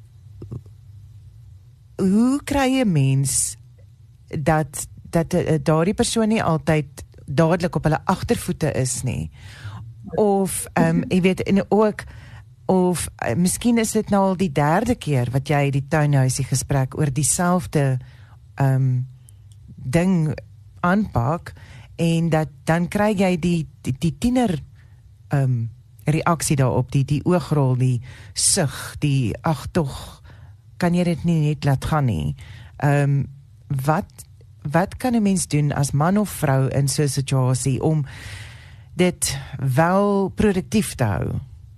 uh, hoe kry 'n mens dat dat uh, daardie persoon nie altyd dadelik op hulle agtervoete is nie? Of ehm um, jy weet en ook of uh, miskien is dit nou al die derde keer wat jy die tuinhuisie gesprek oor dieselfde ehm um, ding aanpak en dat dan kry jy die die, die tiener ehm um, reaksie daarop, die die oogrol, die sug, die ag tog kan jy dit nie net laat gaan nie. Ehm um, wat wat kan 'n mens doen as man of vrou in so 'n situasie om dit wel produktief te hou?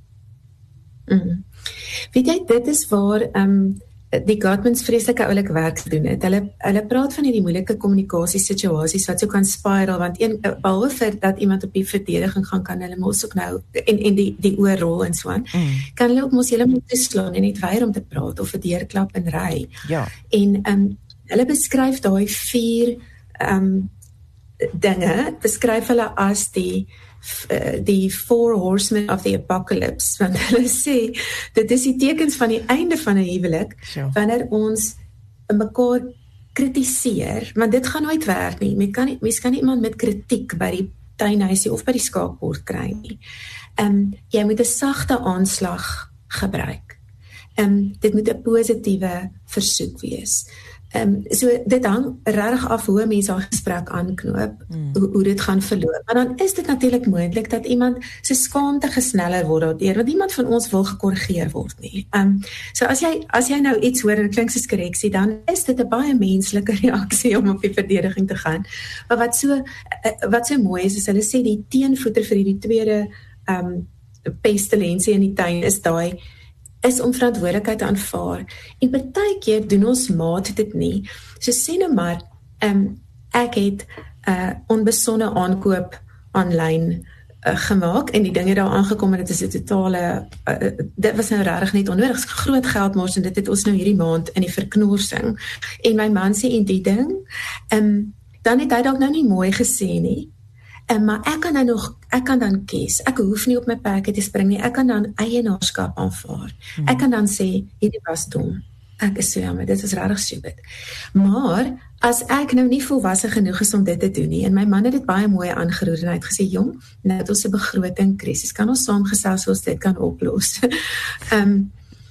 Mm. Weet jy, dit is waar um, die Gottmans vreeslike oulike werk gedoen het. Hulle, hulle praat van hierdie moeilike kommunikasiesituasies wat so kan spiral, want een, behalwe vir dat iemand op die verdediging gaan, kan hulle mos ook nou, en, en die, die oorrol en so aan, mm. kan hulle ook mos helemaal toeslaan en net weier om te praat, of 'n deurklap en ry. Ja. En um, hulle beskryf daai vier um, dinge, beskryf hulle as die Uh, die four horsemen of the apocalypse, want hulle sê, dit is die tekens van die einde van 'n huwelik, sure. wanneer ons mekaar kritiseer, want dit gaan nooit werk nie, mens kan nie, mens kan nie iemand met kritiek by die tuinhuisie of by die skaakbord kry nie. Um, jy moet 'n sagte aanslag gebruik. Um, dit moet 'n positiewe versoek wees. Um, so dit hang regtig af hoe mense daai gesprek aanknoop, mm. hoe, hoe dit gaan verloop. Maar dan is dit natuurlik moontlik dat iemand se skaamte gesneller word daardeur, want niemand van ons wil gekorrigeer word nie. Um, so as jy as jy nou iets hoor en klink soos korreksie, dan is dit 'n baie menslike reaksie om op die verdediging te gaan. Maar wat so wat so mooi is, is hulle sê die teenvoeter vir hierdie tweede um, pestilensie in die tuin is daai is om verantwoordelikheid te aanvaar. En partykeer doen ons maat dit nie. So sê nou maar, um, ek het uh, onbesonde aankoop aanlyn uh, gemaak en die dinge daar aangekom en dit is 'n totale, uh, dit was nou regtig net onnodig, groot geld mors en dit het ons nou hierdie maand in die verknorsing. En my man sê en die ding, um, dan het hy dalk nou nie mooi gesê nie, Um, maar ek kan dan nog, ek kan dan kies, ek hoef nie op my perke te spring nie, ek kan dan eienaarskap aanvaar, hmm. ek kan dan sê, hierdie was dom, ek is so jammer, dit is regtig stupid, maar, as ek nou nie volwasse genoeg is om dit te doen nie, en my man het dit baie mooi aangeroer, en hy het gesê, jong, nou het ons 'n begroting krisis, kan ons saamgesels soos dit kan oplos, um,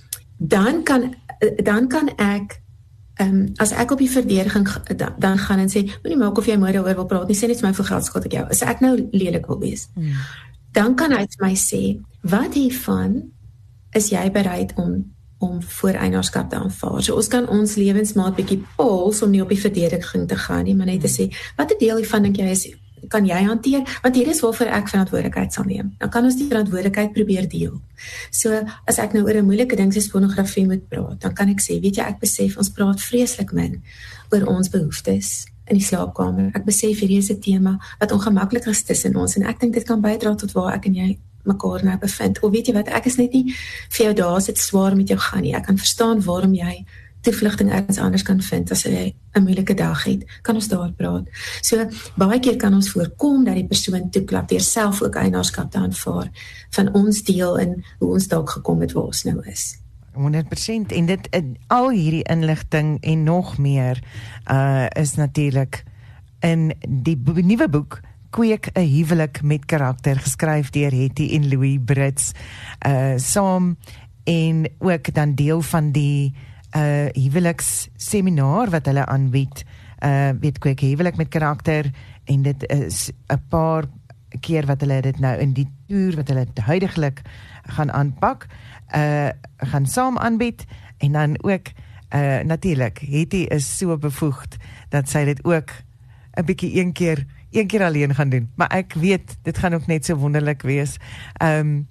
dan kan, dan kan ek, Um, as ek op die verdediging dan, dan gaan en sê, moenie maak of jy mooi daaroor wil praat nie, sê net vir my vir geld skuld ek jou, as ek nou lelik wil wees, hmm. dan kan hy vir my sê, wat hiervan is jy bereid om, om vooreienaarskap te aanvaar, so ons kan ons lewensmaat bietjie pols om nie op die verdediging te gaan nie, maar net te sê, wat 'n deel hiervan dink jy is, kan jy hanteer, want hier is waarvoor ek verantwoordelikheid sal neem, dan kan ons die verantwoordelikheid probeer deel. So, as ek nou oor 'n moeilike ding soos pornografie moet praat, dan kan ek sê, weet jy, ek besef, ons praat vreeslik min oor ons behoeftes in die slaapkamer, ek besef hierdie is 'n tema wat ongemaklik is tussen ons, en ek dink dit kan bydra tot waar ek en jy mekaar nou bevind, of weet jy wat, ek is net nie vir jou daar, as dit swaar met jou gaan nie, ek kan verstaan waarom jy toevlugting ergens anders kan vind, as jy 'n moeilike dag het, kan ons daar praat. So, baie keer kan ons voorkom dat die persoon toeklap, deur self ook eienaarskap te aanvaar, van ons deel in hoe ons dalk gekom het waar ons nou is. honderd persent, en dit, al hierdie inligting en nog meer, uh, is natuurlik in die bo- nuwe boek, Kweek 'n huwelik met karakter, geskryf deur Hetty en Louis Brits, uh, saam, en ook dan deel van die uh, huweliksseminar wat hulle aanbied, uh, weet Kweek 'n huwelik met karakter, en dit is 'n paar keer wat hulle dit nou in die toer, wat hulle huidiglik gaan aanpak, uh, gaan saam aanbied, en dan ook, uh, natuurlik, Hetty is so bevoegd, dat sy dit ook 'n bietjie een keer, een keer alleen gaan doen, maar ek weet, dit gaan ook net so wonderlik wees. Um,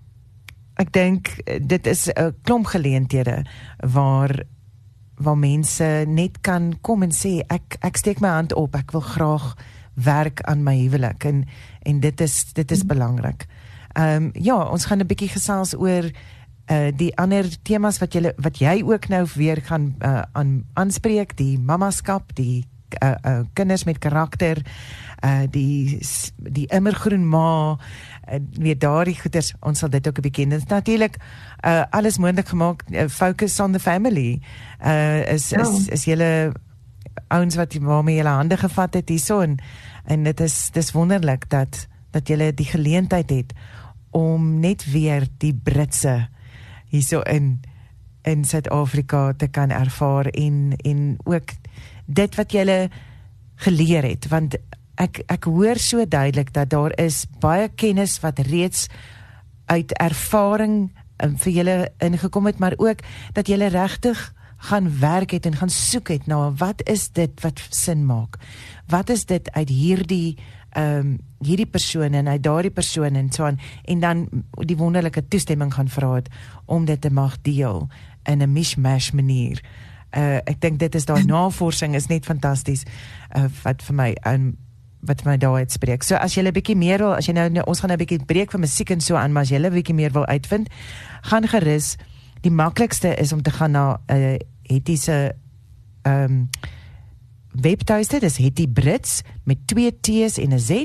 ek dink, dit is 'n klomp geleenthede, waar, waar mense net kan kom en sê, ek, ek steek my hand op, ek wil graag werk aan my huwelik, en, en dit is, dit is belangrik. Um, ja, ons gaan 'n bietjie gesels oor uh, die ander temas wat, jylle, wat jy ook nou weer gaan uh, aan, aanspreek, die mamaskap, die uh, uh, kinders met karakter, uh, die, die immergroen ma, uh, weer daardie goeders, ons sal dit ook 'n bietjie, dit is natuurlik uh, alles moontlik gemaak, uh, focus on the family, uh, is, ja. is, is julle ouens wat waarmee julle hande gevat het hierso, en, en dit is, dit is wonderlik dat, dat julle die geleentheid het, om net weer die Britse hierso in, in Suid-Afrika te kan ervaar, en, en ook dit wat julle geleer het, want ek, ek hoor so duidelik dat daar is baie kennis wat reeds uit ervaring um, vir julle ingekom het, maar ook dat julle regtig gaan werk het en gaan soek het na wat is dit wat sin maak, wat is dit uit hierdie um, hierdie persoon en uit daardie persoon en so aan, en dan die wonderlike toestemming gaan vra het om dit te mag deel in 'n mishmash manier. Uh, ek dink dit is daai navorsing is net fantasties, uh, wat vir my um, wat vir my daar uitspreek. So as jy 'n bietjie meer wil, as jy nou, nou ons gaan nou 'n bietjie breek van musiek en so aan, maar as jy 'n bietjie meer wil uitvind, gaan gerus. Die maklikste is om te gaan na uh, Hetty se um, webtuiste, dis Hetty Brits met twee T's en 'n Z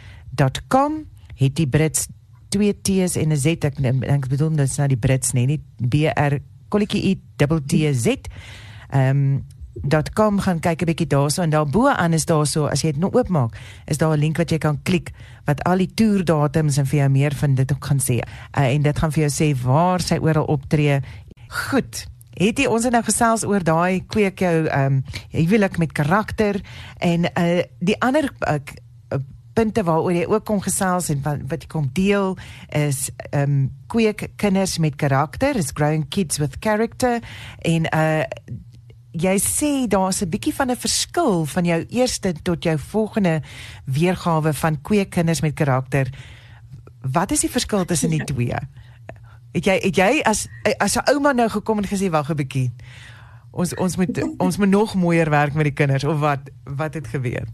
.com, Hetty Brits twee T's en 'n Z, ek, ek bedoel dit is nou die Brits nie, nie B R kolletjie I T T Z um, .com, gaan kyk 'n bietjie daarso, en daar bo aan is daarso, as jy dit nou oopmaak, is daar 'n link wat jy kan klik, wat al die toerdatums en vir jou meer van dit ook gaan sê, uh, en dit gaan vir jou sê waar sy oral optree. Goed, Hetty, ons het nou gesels oor daai kweek jou um, huwelik met karakter, en uh, die ander uh, punte waaroor jy ook kom gesels en wat, wat jy kom deel is um, kweek kinders met karakter, is growing kids with character, en uh, jy sê daar's 'n bietjie van 'n verskil van jou eerste tot jou volgende weergawe van kweek kinders met karakter. Wat is die verskil tussen die twee? Het jy, het jy as, as 'n ouma nou gekom en gesê, wag 'n bietjie, ons, ons, moet, ons moet nog mooier werk met die kinders, of wat, wat het gebeur?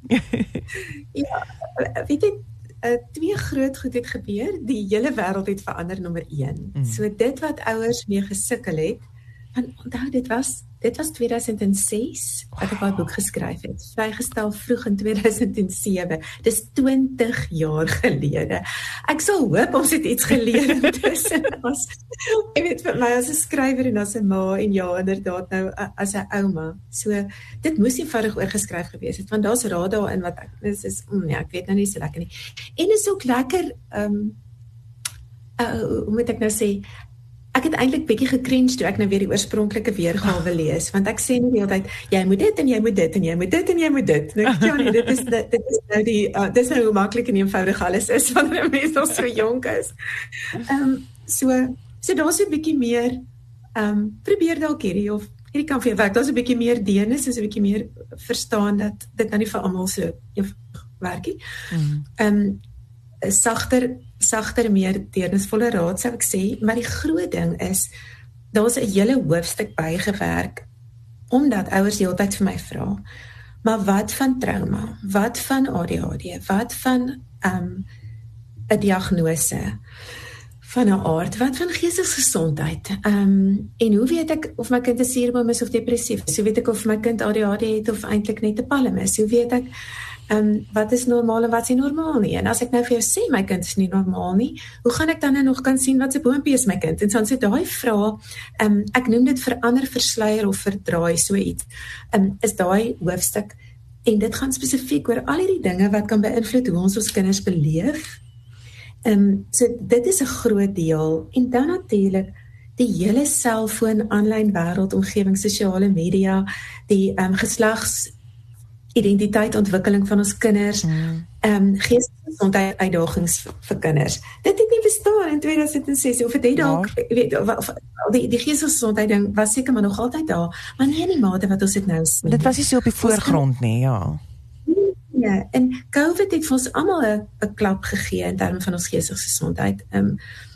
Ja, weet jy, uh, twee groot goed het gebeur, die hele wêreld het verander, nommer een. Mm. So dit wat ouers mee gesukkel het, en onthou, dit was, dit was tweeduisend ses, wat ek al boek geskryf het, vrygestel vroeg in tweeduisend sewe, dis twintig jaar gelede. Ek sal hoop ons het iets geleer intussen, as, ek weet vir my as 'n skrywer en as 'n ma, en ja, inderdaad nou as 'n ouma, so, dit moes eenvoudig oorgeskryf gewees het, want daar's raad daarin wat ek, dis is, mm, ja, ek weet nou nie so lekker nie, en is ook lekker, um, uh, hoe moet ek nou sê, ek het eintlik bietjie gekringe toe ek nou weer die oorspronklike weergawe lees, want ek sê nie die hele tyd, jy moet dit en jy moet dit en jy moet dit en jy moet dit. Nou, ja, nee, dit is dit, dit is nou die uh, dit is nou hoe maklik en eenvoudig alles is wanneer 'n mens nog so jonk is. Ehm um, so so daar's 'n bietjie meer ehm um, probeer dalk hierdie of hierdie kan vir jou werk. Daar's 'n bietjie meer deernis, is 'n bietjie meer verstaan dat dit nou nie vir almal so werk nie. Ehm um, sagter sagter, meer deernisvolle raad sou ek sê, maar die groot ding is, daar's 'n hele hoofstuk bygewerk, omdat ouers die hele tyd vir my vra, maar wat van trauma, wat van A D H D, wat van um, 'n diagnose van 'n aard, wat van geestesgesondheid, um, en hoe weet ek of my kind 'n suurboom is of depressief is, hoe weet ek of my kind A D H D het of eintlik net 'n palm is, hoe weet ek Um, wat is normaal en wat is nie normaal nie, en as ek nou vir jou sê, my kind is nie normaal nie, hoe gaan ek dan nou nog kan sien wat se boompie is my kind, en dan sê daai vraag, um, ek noem dit verander, versluier of verdraai, so iets, um, is daai hoofstuk, en dit gaan spesifiek oor al hierdie dinge wat kan beïnvloed hoe ons ons kinders beleef, um, so dit is 'n groot deel, en dan natuurlik, die hele selfoon, aanlyn wêreld, omgewing, sosiale media, die um, geslags identiteit, ontwikkeling van ons kinders, mm. um, geestesgesondheid uitdagings vir kinders. Dit het nie bestaan in tweeduisend ses, of het het dalk, weet, of, die, die geestesgesondheid ding was seker maar nog altyd daar, maar nie in die mate wat ons dit nou sien. Dit was nie so op die voorgrond nie, ja. Ja, en COVID het vir ons almal 'n klap gegee in terme van ons geestesgesondheid. Um,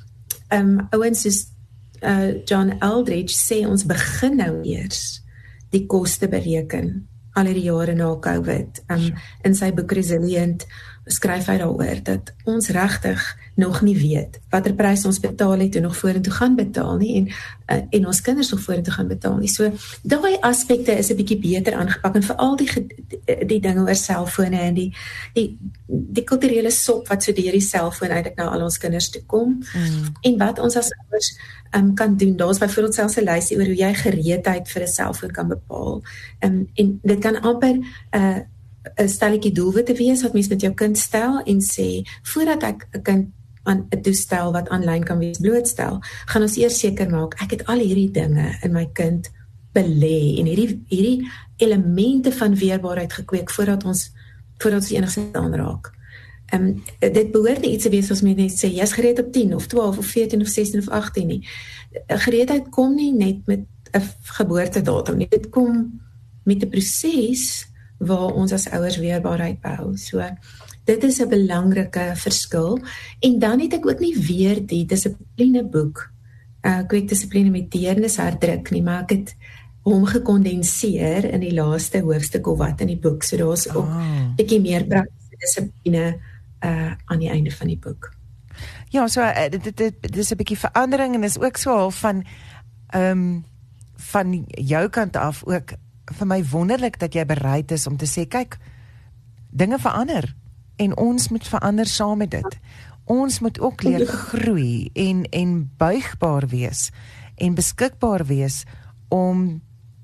um, ouens soos uh, John Eldridge sê ons begin nou eers die koste bereken al die jare na COVID. Um, in sy boek Resilient skryf hy daaroor dat ons regtig nog nie weet watter prys ons betaal het en nog vorentoe gaan betaal nie en uh, en ons kinders nog vorentoe gaan betaal nie. So daai aspekte is 'n bietjie beter aangepak en veral die die, die dinge oor selfone en die die die kulturele sop wat so deur die selfoon eintlik nou al ons kinders toe kom mm. en wat ons as ouers um, kan doen. Daar's byvoorbeeld selfs 'n lysie oor hoe jy gereedheid vir 'n selfoon kan bepaal. Um, en dit kan amper 'n uh, 'n stelletjie doelwitte wees wat mens met jou kind stel en sê voordat ek 'n kind aan 'n toestel wat aanlyn kan wees blootstel, gaan ons eers seker maak ek het al hierdie dinge in my kind belê en hierdie hierdie elemente van weerbaarheid gekweek voordat ons voordat ons enigsins aanraak. Ehm um, dit behoort nie iets te wees as mens net sê jy's gereed op tien of twaalf of veertien of sestien of agttien nie. Gereedheid kom nie net met 'n geboortedatum nie. Dit kom met 'n proses waar ons as ouers weerbaarheid behou. So dit is 'n belangrike verskil. En dan het ek ook nie weer die dissipline boek, uh, kweekdissipline met deernis herdruk nie, maar ek het hom gekondenseer in die laaste hoofstuk of wat in die boek. So daar's ook 'n oh. bietjie meer praktiese dissipline uh, aan die einde van die boek. Ja, so uh, dit, dit, dit, dit is 'n bietjie verandering en is ook so half van um, van jou kant af ook vir my wonderlik dat jy bereid is om te sê, kyk, dinge verander en ons moet verander saam met dit. Ons moet ook leer groei en, en buigbaar wees en beskikbaar wees om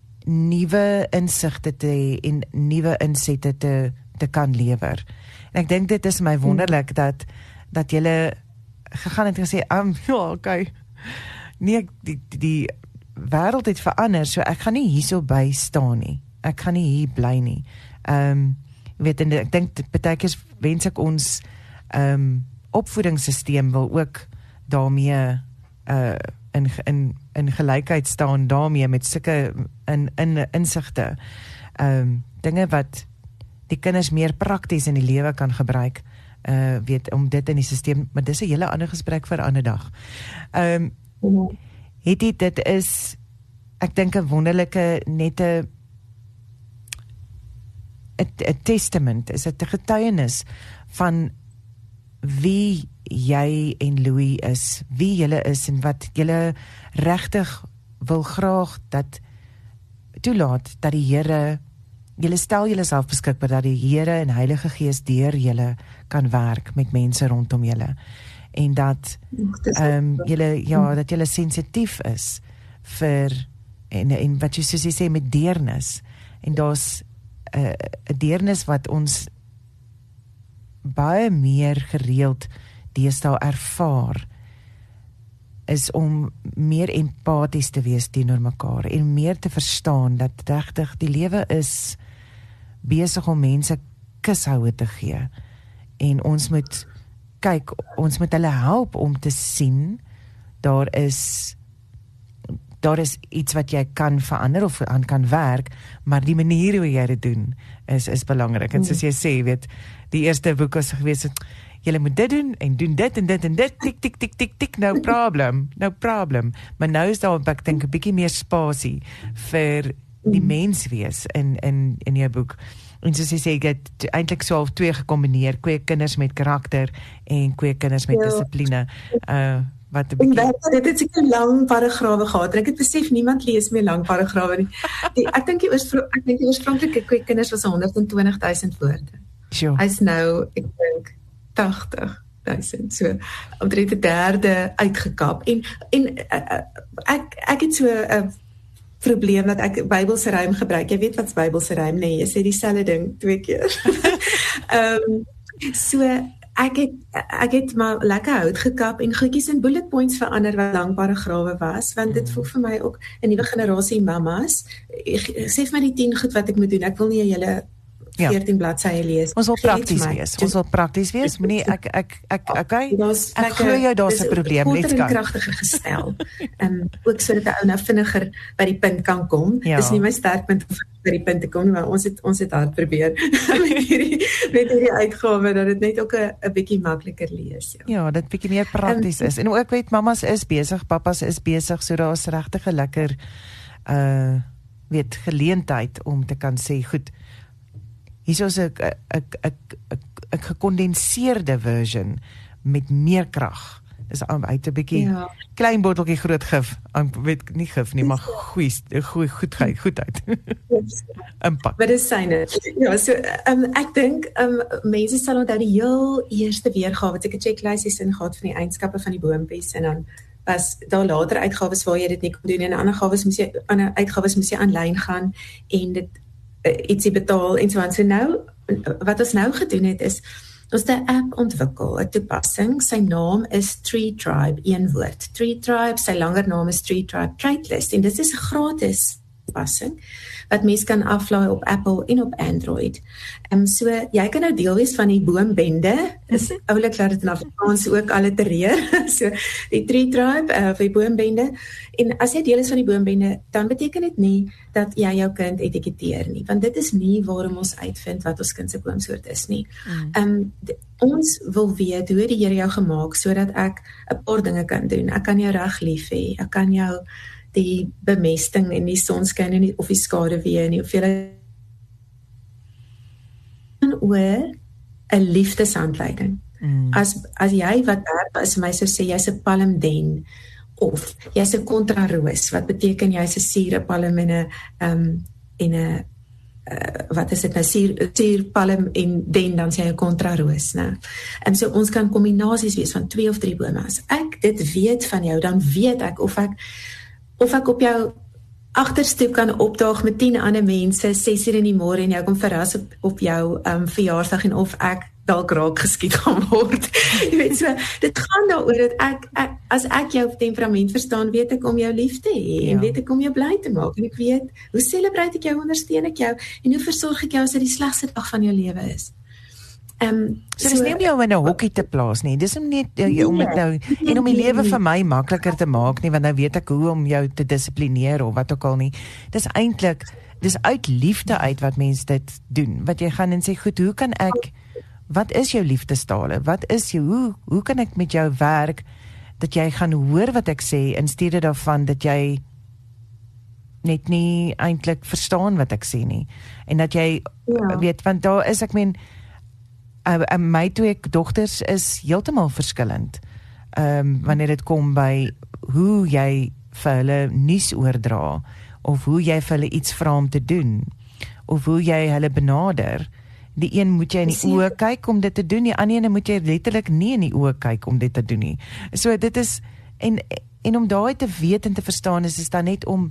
nuwe insigte te hê en nuwe insette te, te kan lewer. En ek dink dit is my wonderlik dat, dat julle gegaan het en gesê, um, ja, okay, nee, die, die, die wêreld het verander, so ek gaan nie hierso by staan nie. Ek gaan nie hier bly nie. Ehm, um, weet en ek dink baie keer wens ek ons ehm um, opvoedingssysteem wil ook daarmee uh in in in gelykheid staan daarmee met sulke in in insigte. Ehm um, dinge wat die kinders meer prakties in die lewe kan gebruik. Uh weet om dit in die stelsel, maar dis 'n hele ander gesprek vir 'n ander dag. Ehm um, Het dit, dit is, ek dink 'n wonderlike, net 'n 'n testament, is dit 'n getuienis van wie jy en Louis is, wie julle is en wat julle regtig wil graag dat toelaat dat die Here, julle stel julle self beskikbaar dat die Here en Heilige Gees deur julle kan werk met mense rondom julle. En dat um, julle, ja, dat julle sensitief is vir, en, en wat jy soos jy sê, met deernis. En daar's 'n uh, deernis wat ons baie meer gereeld deesdae ervaar, is om meer empaties te wees teenoor mekaar en meer te verstaan dat regtig die lewe is besig om mense kushoue te gee. En ons moet kyk, ons moet hulle help om te sien, daar is daar is iets wat jy kan verander of aan kan werk, maar die manier hoe jy dit doen is is belangrik. En soos jy sê, weet, die eerste boek was gewees, jy moet dit doen en doen dit en dit en dit, tik tik tik tik tik, no problem, no problem. Maar nou is daar, ek dink, 'n bietjie meer spasie vir die mens wees in in in jou boek. En soos jy sê, ek het eintlik so al twee gekombineer, kweek kinders met karakter en kweek kinders met ja. dissipline. Uh, wat 'n bietjie... Dit het seker lang paragrawe gehad, en ek het besef, niemand lees meer lang paragrawe nie. Die, ek dink die, oorspro ek dink die oorspronklike kweek kinders was honderd en twintig duisend woorde. Sure. Hy is nou, ek dink, tagtig duisend, so, omtrent 'n derde uitgekap. En, en uh, ek, ek het so 'n uh, probleem dat ek Bybelse rym gebruik. Jy weet wat's Bybelse rym, nee, jy sê dieselfde ding twee keer. um, so, ek het, ek het maar lekker hout gekap en goedjies in bullet points verander wat lang paragrawe was, want dit voel vir my ook 'n nuwe generasie mamas. Sê vir my die tien goed wat ek moet doen. Ek wil nie 'n hele veertien ja. bladsye lees. Ons wil prakties wees. Ons wil prakties wees. Moenie ek ek ek okay. Ek glo jou daar's 'n probleem, let's go. 'n kragtige gestel. Ehm um, ook sodat 'n ou nou vinniger by die punt kan kom. Ja. Dis nie my sterkpunt om by die punt te kom, maar ons het ons het hard probeer met hierdie met hierdie uitgawe dat dit net ook 'n 'n bietjie makliker lees. Ja, ja dat bietjie meer prakties um, is. En ook weet mamas is besig, papas is besig, so daar's regtig 'n lekker uh weet geleentheid om te kan sê, goed, hier is 'n 'n 'n 'n gekondenseerde version met meer krag. Dis uit 'n bietjie Ja. klein botteltjie groot gif, weet nie gif nie, maar goeie, goeie goed goed uit. Impak. Medisyne. Ja, so um, ek dink um, mense sal onthou die heel eerste weergawe wat ek 'n checklys is in gehad van die eienskappe van die boontjies en dan was daar later uitgawes waar jy dit nie kon doen en ander gawes moes jy ander uitgawes moes jy aanlyn gaan en dit uh, ietsie betaal en so aan. So nou wat ons nou gedoen het is ons het 'n app ontwikkel, 'n toepassing. Sy naam is Tree Tribe, een woord. Tree Tribe, sy langer naam is Tree Tribe Traitlist en dit is 'n gratis toepassing wat mens kan aflaai op Apple en op Android. Ehm um, so jy kan nou deel wees van die boombende. Is oulik laat dit in Afrikaans ook allitereer. So die Tree Tribe uh, vir die boombende. En as jy deel is van die boombende, dan beteken dit nie dat jy jou kind etiketeer nie, want dit is nie waarom ons uitvind wat ons kind se boomsoort is nie. Ehm mm. um, ons wil weet hoe die Here jou gemaak sodat ek 'n paar dinge kan doen. Ek kan jou reg lief hê. Ek kan jou die bemesting en die sonskyn en die of die skaduwee en die hoeveelheid oor 'n liefdeshandleiding. Mm. As as jy wat daar is my sou sê jy's 'n palmden of jy's 'n kontraroos wat beteken jy's 'n suurepalm en 'n um, en 'n uh, wat is dit nou suur suurpalm en den dan sê jy 'n kontraroos, né? En so ons kan kombinasies wees van twee of drie bome. As ek dit weet van jou, dan weet ek of ek of ek op jou agterstoep kan opdaag met tien ander mense ses uur in die môre en jou kom verras op, op jou um, verjaarsdag en of ek dalk raak geskiet gaan word. Jy weet so, dit gaan daaroor dat ek, ek as ek jou temperament verstaan, weet ek om jou lief te hê ja. En weet ek om jou bly te maak en ek weet hoe celebrate ek jou, ondersteun ek jou en hoe versorg ek jou as dit die slegste dag van jou lewe is. Um, so, so dis nie om jou in 'n hokkie te plaas nie, dis om net uh, om dit nou en om die lewe vir my makliker te maak nie, want nou weet ek hoe om jou te dissiplineer of wat ook al nie. Dis eintlik dis uit liefde uit wat mense dit doen. Wat jy gaan en sê, goed, hoe kan ek wat is jou liefdestale? Wat is jou hoe hoe kan ek met jou werk dat jy gaan hoor wat ek sê in steede daarvan dat jy net nie eintlik verstaan wat ek sê nie. En dat jy ja. weet want daar is ek meen Uh, uh, my twee dogters is heeltemal verskillend. Ehm um, wanneer dit kom by hoe jy vir hulle nuus oordra of hoe jy vir hulle iets vra om te doen of hoe jy hulle benader. Die een moet jy in die oë kyk om dit te doen, die ander een moet jy letterlik nie in die oë kyk om dit te doen nie. So dit is en en om daai te weet en te verstaan is is dan net om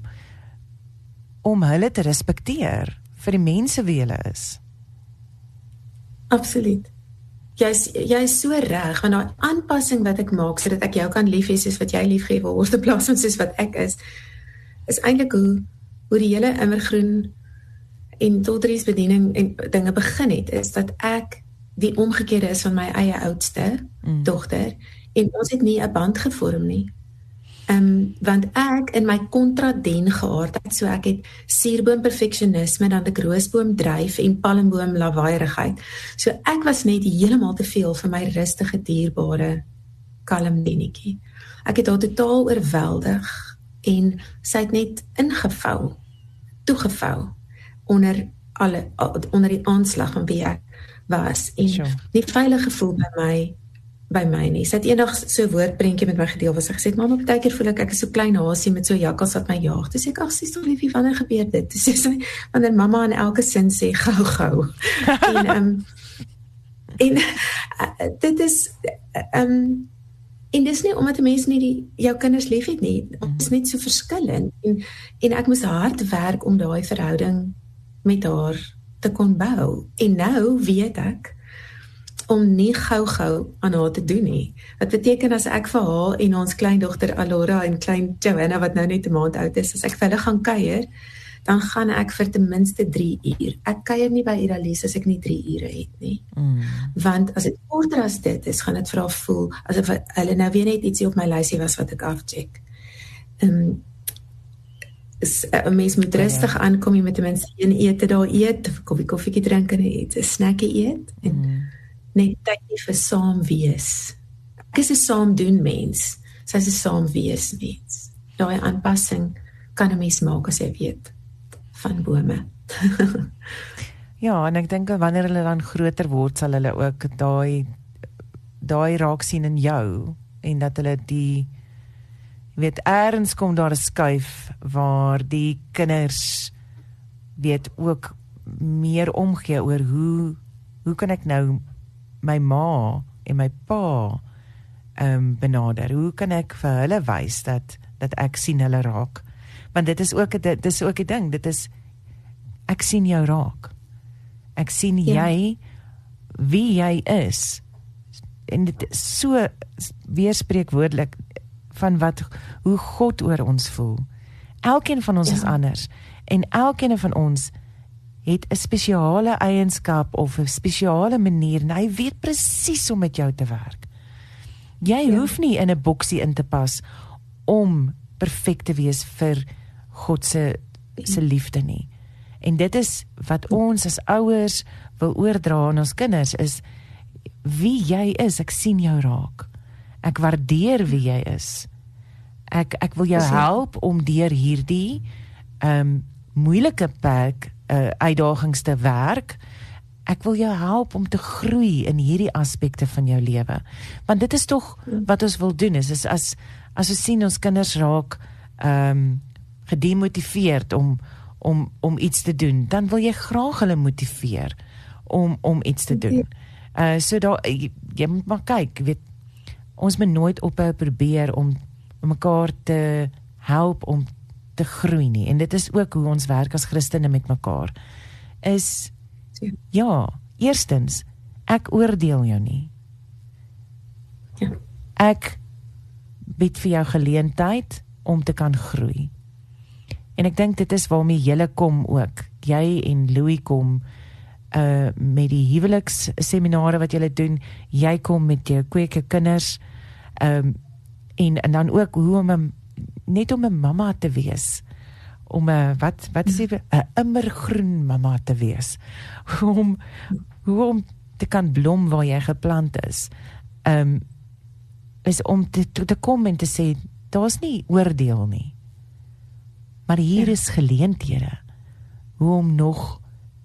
om hulle te respekteer vir die mense wie hulle is. Absoluut. Jy is, jy is so reg, want daai aanpassing wat ek maak, sodat ek jou kan lief hê soos wat jy lief hê word, in plaas van soos wat ek is, is eintlik hoe, hoe die hele immergroen en Totteries bediening en dinge begin het, is dat ek die omgekeerde is van my eie oudste mm. dogter, en ons het nie 'n band gevorm nie. Um, want ek in my kontraden geaardheid, so ek het suurboom perfeksionisme, dan ek roosboom dryf en palmboom lawaaierigheid. So ek was net heeltemal te veel vir my rustige, dierbare kalm dennetjie. Ek het haar totaal oorweldig en sy het net ingevou, toegevou onder alle onder die aanslag van wie ek was en sure. Die veilige gevoel by my by my nie. Sy het eendag so 'n woordprentjie met my gedeel waar sy gesê het, "Mamma, partykeer voel ek ek is so klein hasie met so 'n jakkals wat my jaag." Toe sê ek, "Ag, sies tog liefie, wanneer gebeur dit?" Toe sê sy, "Wanneer mamma in elke sin sê gou-gou." en um, en uh, dit is um, en dis nie omdat 'n mens nie die jou kinders liefhet nie. Ons is net so verskillend en en ek moes hard werk om daai verhouding met haar te kon bou. En nou weet ek om nie gou-gou aan haar te doen nie. Wat beteken as ek vir haar en ons kleindogter Alora en klein Joanna wat nou net 'n maand oud is, as ek vir hulle gaan kuier, dan gaan ek vir ten minste drie uur. Ek kuier nie by Iralies as ek nie drie ure het nie. Mm. Want as dit korter as dit is, gaan dit vir haar voel asof hulle nou weer net ietsie op my lysie was wat ek afcheck. Um, 'n mens moet rustig ja. aankom, jy moet ten minste een ete daar eet, of 'n koppie koffie drink en 'n snackie eet en mm. net tydjie vir saam wees. Ek is 'n saam doen mens. Sy is 'n saam wees mens. Daai aanpassing kan 'n mens maak as jy weet van bome. Ja, en ek dink wanneer hulle dan groter word, sal hulle ook daai daai raak sien in jou, en dat hulle die, weet, ergens kom daar 'n skuif, waar die kinders, weet, ook meer omgee oor hoe, hoe kan ek nou my ma en my pa um, benader, hoe kan ek vir hulle wys, dat, dat ek sien hulle raak, want dit is ook, dit is ook 'n ding, dit is, ek sien jou raak, ek sien ja. jy, wie jy is, en dit is so weerspreekwoordelik, van wat, hoe God oor ons voel, elkeen van ons ja. is anders, en elkeen van ons, het 'n spesiale eienskap, of 'n spesiale manier, en hy weet presies hoe met jou te werk, jy ja. hoef nie in 'n boksie in te pas, om perfek te wees, vir God se, se liefde nie, en dit is, wat ons as ouers, wil oordra aan ons kinders, is, wie jy is, ek sien jou raak, ek waardeer wie jy is, ek, ek wil jou help, om deur hierdie, um, moeilike perk, uh, uitdagings te werk, ek wil jou help, om te groei, in hierdie aspekte van jou lewe, want dit is toch, wat ons wil doen, is, is as, as ons sien, ons kinders raak, um, gedemotiveerd, om, om, om iets te doen, dan wil jy graag hulle motiveer, om, om iets te doen, uh, so daar, jy, jy moet maar kyk, weet, ons moet nooit ophou probeer, om, om mekaar te help, om te groei nie, en dit is ook, hoe ons werk as Christene met mekaar, is, ja, eerstens, ek oordeel jou nie, ja. ek bied vir jou geleentheid, om te kan groei, en ek dink dit is waarmee julle kom ook, jy en Louis kom, Uh, met die huweliksseminare wat julle doen, jy kom met jou kweke kinders, um, en, en dan ook hoe om een, net om 'n mamma te wees, om 'n, wat, wat is die, 'n immergroen mamma te wees, hoe om, hoe om te kan blom waar jy geplant is, um, is om te, te kom en te sê, daar is nie oordeel nie, maar hier is geleenthede, hoe om nog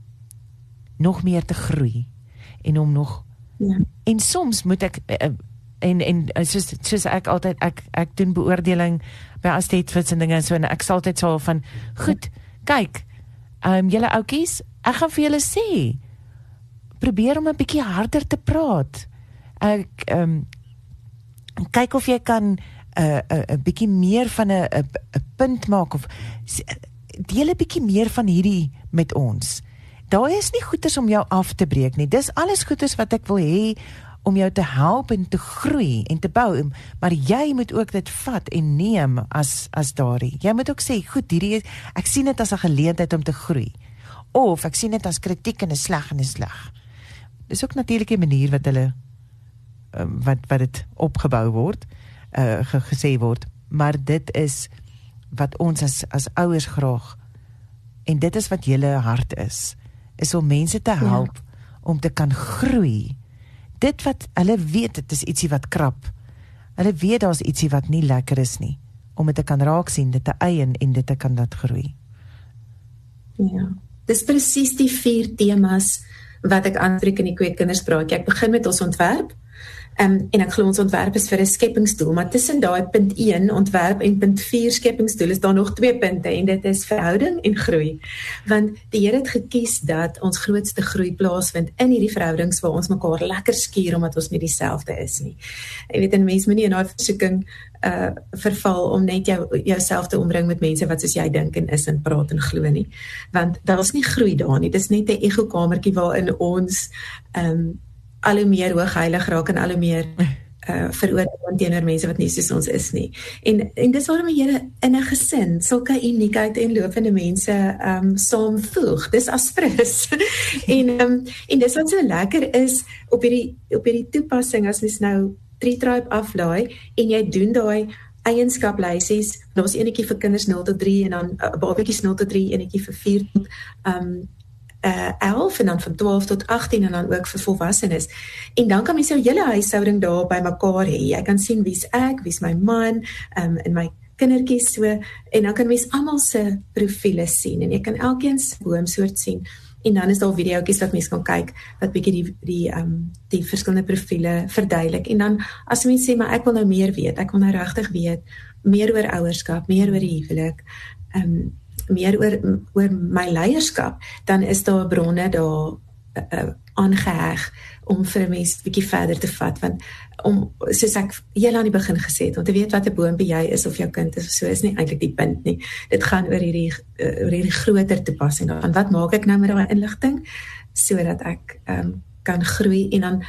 nog meer te groei, en om nog, ja. en soms moet ek, en, en soos, soos ek altyd, ek, ek doen beoordeling, by Astetfits en dinge, en so, en ek sal altyd so van, goed, kyk, um, julle oukies, ek gaan vir julle sê, probeer om 'n bietjie harder te praat, ek, um, kyk of jy kan, 'n uh, uh, uh, bietjie meer van 'n uh, uh, punt maak, of, deel 'n bietjie meer van hierdie met ons, daar is nie goeders om jou af te breek nie, dis alles goeders wat ek wil hê, om jou te help en te groei en te bou, maar jy moet ook dit vat en neem as, as daarie, jy moet ook sê, goed, hierdie, ek sien dit as 'n geleentheid om te groei, of ek sien dit as kritiek en 'n sleg en 'n sleg, dis ook natuurlik 'n manier wat hulle, wat, wat het opgebou word, uh, gesê word, maar dit is, wat ons as, as ouers graag, en dit is wat julle hart is, is om mense te help, ja. om te kan groei, dit wat, hulle weet, dit is ietsie wat krap, hulle weet, daar is ietsie wat nie lekker is nie, om dit te kan raak sien, dit te eien, en dit te kan laat groei. Ja, dis presies die vier temas, wat ek aanspreek in die kweekkinderspraatjie. Ek begin met ons ontwerp, Um, en ek glo ons ontwerp is vir 'n skepingsdoel, maar tussen daai punt een, ontwerp, en punt vier, skepingsdoel, is daar nog twee punte, en dit is verhouding en groei. Want die Here het gekies dat ons grootste groei plaasvind in hierdie verhoudings, waar ons mekaar lekker skuur, omdat ons nie dieselfde is nie. Jy weet, 'n mens moet nie in daai versoeking uh, verval, om net jou, jouself te omring met mense, wat soos jy dink en is, en praat en glo nie. Want daar is nie groei daar nie, dit is net 'n ego-kamertjie, waarin ons, um, al hoe meer hoogheilig raak, en al hoe meer uh, veroordeel teenoor mense wat nie soos ons is nie. En, en dis waarom die Here in 'n gesin sulke uniekheid en lopende mense um, saamvoeg. Dis aspres. en, um, en dis wat so lekker is, op hierdie, op hierdie toepassing, as mens nou Tree Tribe aflaai, en jy doen daai eienskaplysies, daar was enetjie vir kinders nul tot drie, en dan uh, babetjies nul tot drie, enetjie vir vier tot um, Uh, elf, en dan van twaalf tot agttien, en dan ook vir volwassenes. En dan kan mens jou hele huishouding daar by mekaar hê. Jy kan sien wie's ek, wie's my man, um, en my kindertjies so, en dan kan mens almal se profiele sien, en jy kan elkeen se boomsoort sien, en dan is daar videoetjies wat mense kan kyk, wat bietjie die, die, um, die verskillende profiele verduidelik, en dan, as mense sê, maar ek wil nou meer weet, ek wil nou regtig weet, meer oor ouerskap, meer oor die huwelik, um, meer oor, oor my leierskap, dan is daar bronne daar uh, aangeheg om vir 'n mens bietjie verder te vat, want om, soos ek heel aan die begin gesê het, om te weet wat 'n boompie jy is of jou kind is, so is nie eintlik die punt nie. Dit gaan oor hierdie, uh, oor hierdie groter toepassing daarvan. Wat maak ek nou met daai inligting, sodat ek um, kan groei en dan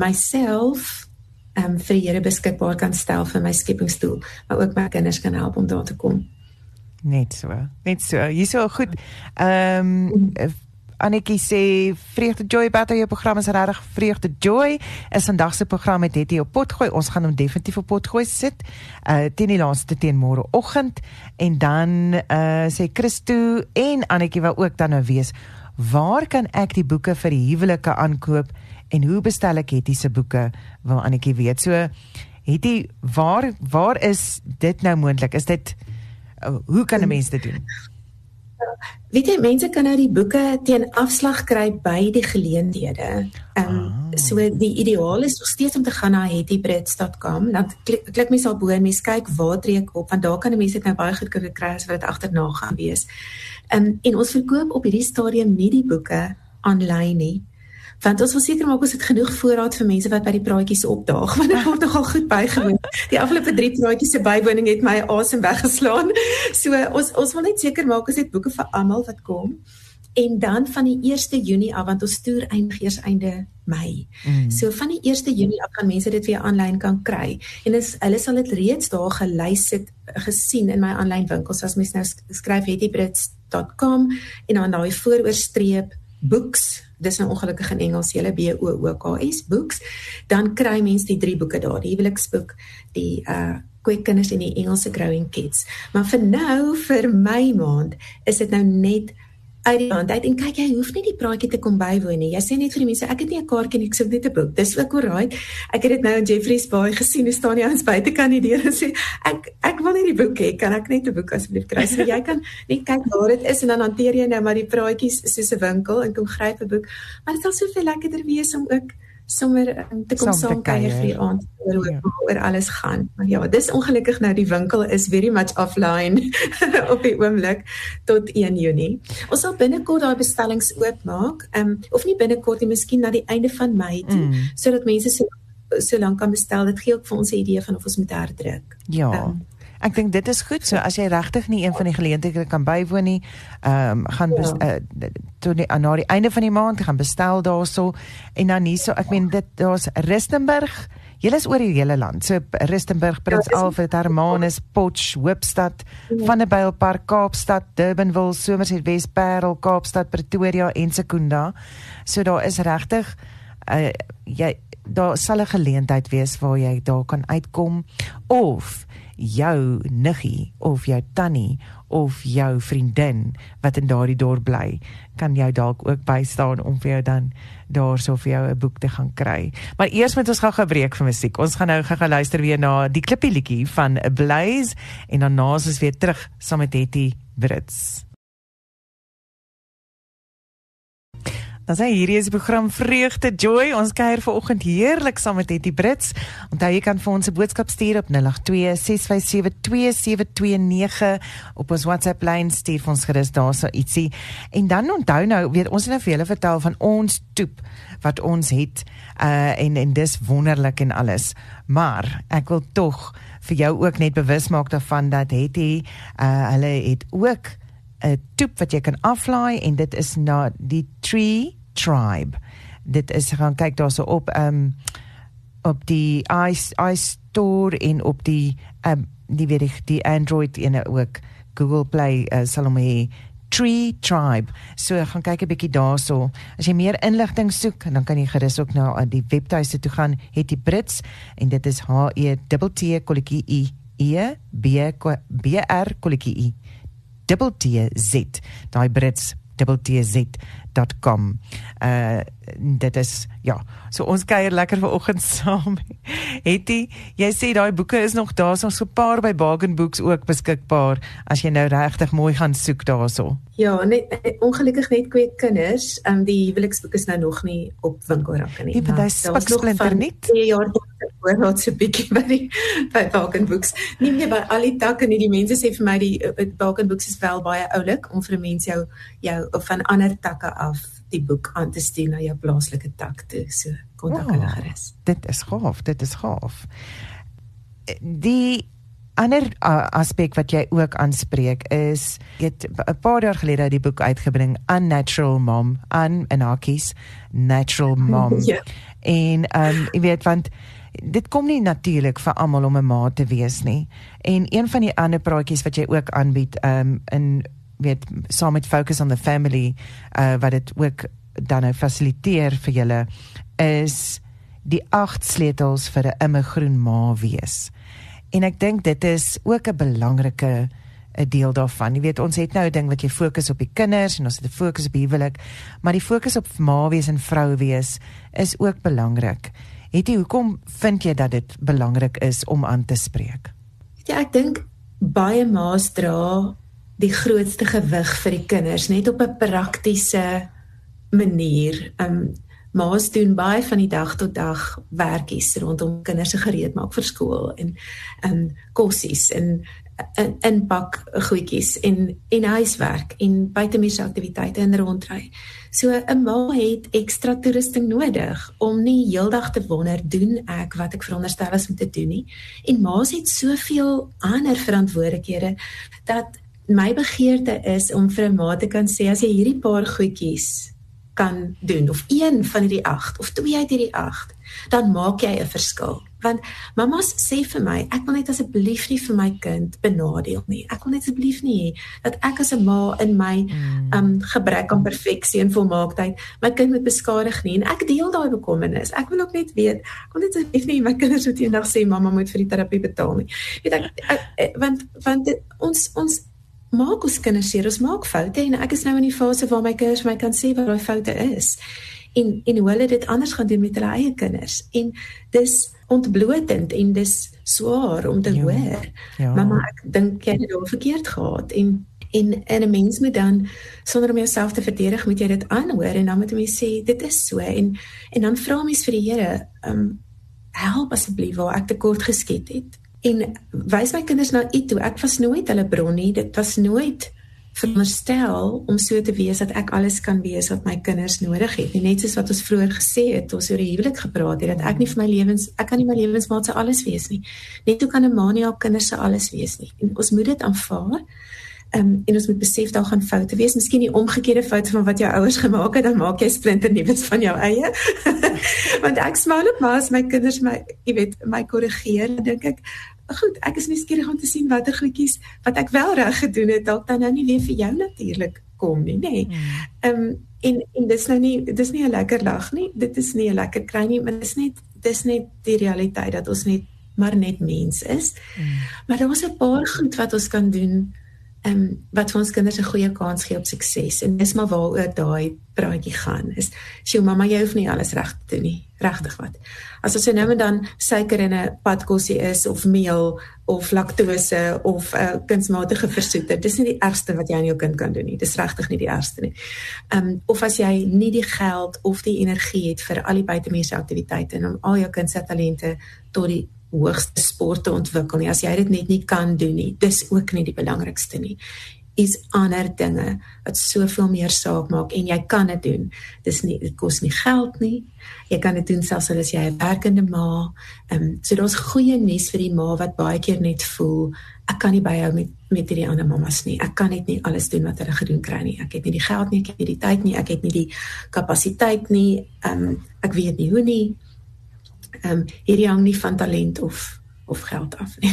myself um, vir die Here beskikbaar kan stel vir my skepingsdoel, maar ook my kinders kan help om daar te kom. Net so, net so. Hier so goed. Ehm um, Annetjie sê, Vreugde Joy, Battle, jou program is regtig Vreugde Joy, is vandag se program met Hetty op potgooi, ons gaan hom definitief op potgooi sit, uh, teen die laaste teen môre oggend, en dan uh, sê Christo en Annetjie wou ook dan nou wees, waar kan ek die boeke vir die huwelike aankoop, en hoe bestel ek Hetty se boeke, wil Annetjie weet, so Hetty, waar, waar is dit nou moontlik, is dit, uh, hoe kan 'n mens dit doen? Weet jy, mense kan nou die boeke teen afslag kry by die geleenthede. Um, ah. So die ideaal is nog steeds om te gaan na hetty brits dot com, dan klik, klik mens al bo en mens kyk waar tree ek op, want daar kan die mense dit nou baie goed kan kry as wat dit agterna gaan wees. Um, en ons verkoop op hierdie stadium nie die boeke aanlyn nie, want ons wil seker maak ons het genoeg voorraad vir mense wat by die praatjies opdaag, want dit word nogal goed bygewoon. Die afgelope drie praatjies se bywoning het my asem weggeslaan. So ons ons wil net seker maak ons het boeke vir almal wat kom. En dan van die eerste Junie af, want ons toer eindig eers einde Mei. Mm. So van die eerste Junie af gaan mense dit weer aanlyn kan kry. En is, hulle sal dit reeds daar gelys het, gesien in my aanlyn winkels, as mens nou skryf hetty brits dot com en dan daai vooroorstreep books, dis nou ongelukkig in Engels, julle B O O K S, books, dan kry mens die drie boeke daar, die huweliksboek, die uh, Kwek Kinders en die Engelse Growing Kids. Maar vir nou, vir my maand, is dit nou net uit die hand uit, en kyk, jy hoef nie die praatjie te kom bywoon nie, jy sê net vir die mense, ek het nie 'n kaartjie nie, ek soek net 'n boek, dis ook alright, ek het dit nou in Jeffreys Bay gesien, hoe staan die ouens buite kan die deur en sê, ek, ek wil nie die boek hê, kan ek net 'n boek asseblief kry, so jy kan net kyk waar dit is, en dan hanteer jy nou maar die praatjies soos 'n winkel, en kom gryp 'n boek, maar dit sal soveel lekkerder wees om ook sommer um, te kom saam kuier vir die aand, oor, ja. oor alles gaan. Maar ja, dis ongelukkig nou, die winkel is very much offline op die oomblik tot een Junie. Ons sal binnekort daai bestellings oopmaak, um, of nie binnekort nie, miskien na die einde van Mei toe, mm. sodat mense so, so lang kan bestel. Dit gee ook vir ons 'n idee van of ons moet herdruk. Ja. Um, Ek dink dit is goed, so as jy regtig nie een van die geleenthede kan bywoon nie, um, gaan bes, ja. uh, to die, na die einde van die maand, gaan bestel daarso, en dan nie so, ek meen, dit, daar's Rustenburg, julle is oor die hele land, so Rustenburg, Prins ja, Alfred, Hermanus, Potch, Hoopstad, ja. Vanderbijlpark, Kaapstad, Durbanville, Somerset West, Parel, Kaapstad, Pretoria en Secunda, so daar is regtig, uh, jy, daar sal 'n geleentheid wees waar jy daar kan uitkom, of jou niggie, of jou tannie, of jou vriendin, wat in daardie dorp bly, kan jou dalk ook bystaan, om vir jou dan, daar so vir jou 'n boek te gaan kry. Maar eers moet ons gaan gebreek vir musiek, ons gaan nou gaan luister weer na die klippielietjie van Blaze, en daarna is ons weer terug, saam met Hetty Brits. Dan sê, hierdie is die program Vreugde Joy, ons kuier vanoggend heerlik saam met Hetty Brits. Onthou, jy kan vir ons 'n boodskap stuur op nul agt twee, ses vyf sewe, twee sewe twee nege, op ons WhatsApp lyn, stuur vir ons gerus daar so ietsie. En dan onthou nou, weet ons het nou vir julle vertel van ons toep, wat ons het, uh, en, en dis wonderlik en alles. Maar, ek wil tog vir jou ook net bewus maak daarvan, dat Hetty, uh, hulle het ook 'n toep wat jy kan aflaai, en dit is na die Tree Tribe. Dit is, gaan kyk daar so op, um, op die iStore en op die, um, die weet ek, die Android en ook Google Play, uh, sal hom hê, Tree Tribe. So, gaan kyk 'n bietjie daar so. As jy meer inligting soek, dan kan jy gerus ook na die webtuiste toe gaan, Hetty Brits, en dit is H E T T kolletjie I E B R kolletjie I T T Z, daai Brits, T T Z dot com. Uh, dit is, ja, so ons kuier lekker vanoggend saam. Hetty, jy sê die boeke is nog daar, so 'n paar by Bargain Books ook beskikbaar, as jy nou regtig mooi gaan soek daarso. Ja, net, ongelukkig net kweek kinders, um, die huweliksboek is nou nog nie op winkelrakke nie. Nee, want hy is spiksplinter nie. twee jaar voorraad so bietjie by die by Bargain Books. Nie meer by al die takke nie, die mense sê vir my die uh, Bargain Books is wel baie oulik om vir 'n mens jou jou van ander takke af die boek aan te stuur na jou plaaslike tak toe, so kontak hulle Oh, gerus. dit is gaaf, dit is gaaf. Die ander uh, aspek wat jy ook aanspreek is, jy het 'n paar jaar gelede uit die boek uitgebring, Unnatural Mom, Un en hakies, Natural Mom. Ja. En um, jy weet, want dit kom nie natuurlik vir almal om 'n ma te wees nie. En een van die ander praatjies wat jy ook aanbied, um, in weet, saam met Focus on the Family, uh, wat dit ook dan nou fasiliteer vir julle, is die agt sleutels vir 'n immergroen ma wees. En ek dink dit is ook 'n belangrike 'n deel daarvan. Jy weet, ons het nou 'n ding wat jy fokus op die kinders en ons het 'n fokus op die huwelik, maar die fokus op ma wees en vrou wees is ook belangrik. Hetty, hoekom vind jy dat dit belangrik is om aan te spreek? Ja, ek dink baie ma's dra die grootste gewig vir die kinders, net op 'n praktiese manier. Um, ma's doen baie van die dag tot dag werkies rondom kinders se gereed maak vir skool en um, kossies en in, inpak goedjies en, en huiswerk en buitemuurse aktiwiteite en rondry. So 'n ma het ekstra toerusting nodig om nie heeldag te wonder, doen ek wat ek veronderstel is om te doen nie. En ma's het soveel ander verantwoordelikhede dat my begeerte is om vir 'n ma te kan sê, as jy hierdie paar goedjies kan doen, of een van hierdie agt, of twee uit hierdie agt, dan maak jy 'n verskil. Want mamas sê vir my, ek wil net asseblief nie vir my kind benadeel nie. Ek wil net asseblief nie hê dat ek as 'n ma in my mm. um, gebrek aan perfeksie en volmaaktheid my kind moet beskadig nie. En ek deel daai bekommernis. Ek wil ook net weet, ek wil net asseblief nie my kinders moet eendag sê mamma moet vir die terapie betaal nie. Weet ek, ek, ek want want dit, ons ons maak ons kinders seer, ons maak foute en ek is nou in die fase waar my kinders my kan sê wat daai foute is. En en hoe hulle dit anders gaan doen met hulle eie kinders. En dis ontblotend en dis swaar om te ja, hoor. Ja. Mamma, ek dink jy het dit verkeerd gehad en en en 'n mens moet dan sonder om jouself te verdedig, moet jy dit aanhoor en dan moet jy sê dit is so en en dan vra mens vir die Here, um, help asseblief waar ek tekort geskiet het. En wys my kinders na U toe. Ek was nooit hulle bron nie. Dit was nooit veronderstel om so te wees dat ek alles kan wees wat my kinders nodig het. En net soos wat ons vroeër gesê het, ons oor die huwelik gepraat het, dat ek nie vir my lewens, ek kan nie my lewensmaat se alles wees nie. Net hoe kan 'n ma nie haar kinders se alles wees nie. En ons moet dit aanvaar. Um, en ons moet besef daar gaan foute wees. Miskien die omgekeerde foute van wat jou ouers gemaak het, dan maak jy splinter nuus van jou eie. Want ek smaal op maar as my kinders my, jy weet, my korrigeer, dan dink ek, goed, ek is nuuskierig om te sien watter goedjies wat ek wel reg gedoen het, dalk dan nou nie weer vir jou natuurlik kom nie, nê. Nee. Mm. Um, en en dis nou nie, dis nie 'n lekker lag nie. Dit is nie 'n lekker kry nie, maar dis net dis net die realiteit dat ons net maar net mens is. Mm. Maar daar was 'n paar goed wat ons kan doen. Um, wat vir ons kinders 'n goeie kans gee op sukses. En dis maar waaroor daai praatjie gaan. Is, sjoe, mamma, jy hoef nie alles reg te doen nie. Regtig wat. As ons nou en dan suiker in 'n padkossie is, of meel, of laktose, of 'n uh, kunsmatige versoeter, dis nie die ergste wat jy aan jou kind kan doen nie. Dis regtig nie die ergste nie. Um, of as jy nie die geld of die energie het vir al die buitemuurse aktiwiteite en om al jou kind se talente tot die hoogste sport te ontwikkel nie, as jy dit net nie kan doen nie, dis ook nie die belangrikste nie. Is ander dinge wat soveel meer saak maak en jy kan dit doen. Dis nie, dit kos nie geld nie. Jy kan dit doen selfs as jy 'n werkende ma. Um, so daar's goeie nuus vir die ma wat baie keer net voel, ek kan nie byhou met met hierdie ander mamas nie. Ek kan net nie alles doen wat hulle gedoen kry nie. Ek het nie die geld nie, ek het nie die tyd nie, ek het nie die kapasiteit nie. Um, ek weet nie hoe nie. Um, hierdie hang nie van talent of of geld af nie.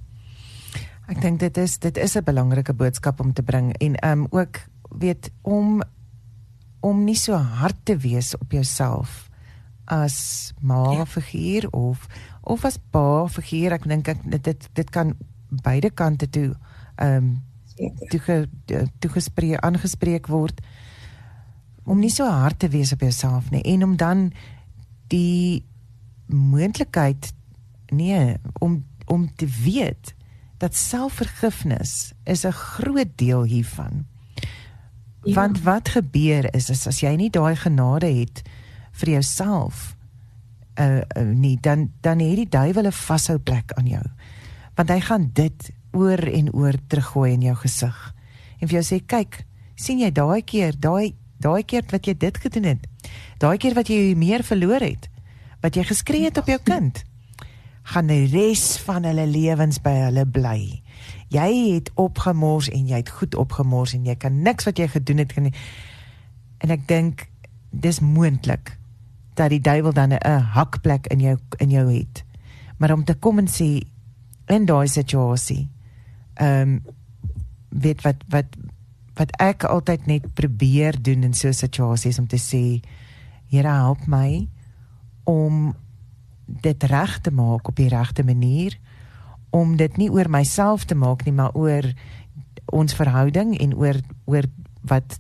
Ek dink dit is dit is 'n belangrike boodskap om te bring en um, ook weet om om nie so hard te wees op jouself as ma figuur of of as pa figuur. Ek dink ek dit dit kan beide kante toe ehm um, toegespreek aangespreek word. om nie so hard te wees op jouself nie, en om dan die moontlikheid, nee, om, om te weet, dat selfvergifnis is 'n groot deel hiervan. Ja. Want wat gebeur is, is, as jy nie daai genade het, vir jouself, uh, uh, nie, dan, dan het die duiwel 'n vashou plek aan jou, want hy gaan dit oor en oor teruggooi in jou gesig, en vir jou sê, kyk, sien jy daai keer, daai, daai keer wat jy dit gedoen het, daai keer wat jy meer verloor het, wat jy geskree het op jou kind, gaan die res van hulle lewens by hulle bly. Jy het opgemors en jy het goed opgemors en jy kan niks wat jy gedoen het, kan, en ek dink, dis moontlik, dat die duiwel dan 'n hakplek in jou, in jou het. Maar om te kom en sê, in daai situasie, um, weet wat, wat, wat ek altyd net probeer doen in so 'n situasie is om te sê, Here, help my om dit reg te maak op die regte manier, om dit nie oor myself te maak nie, maar oor ons verhouding en oor, oor wat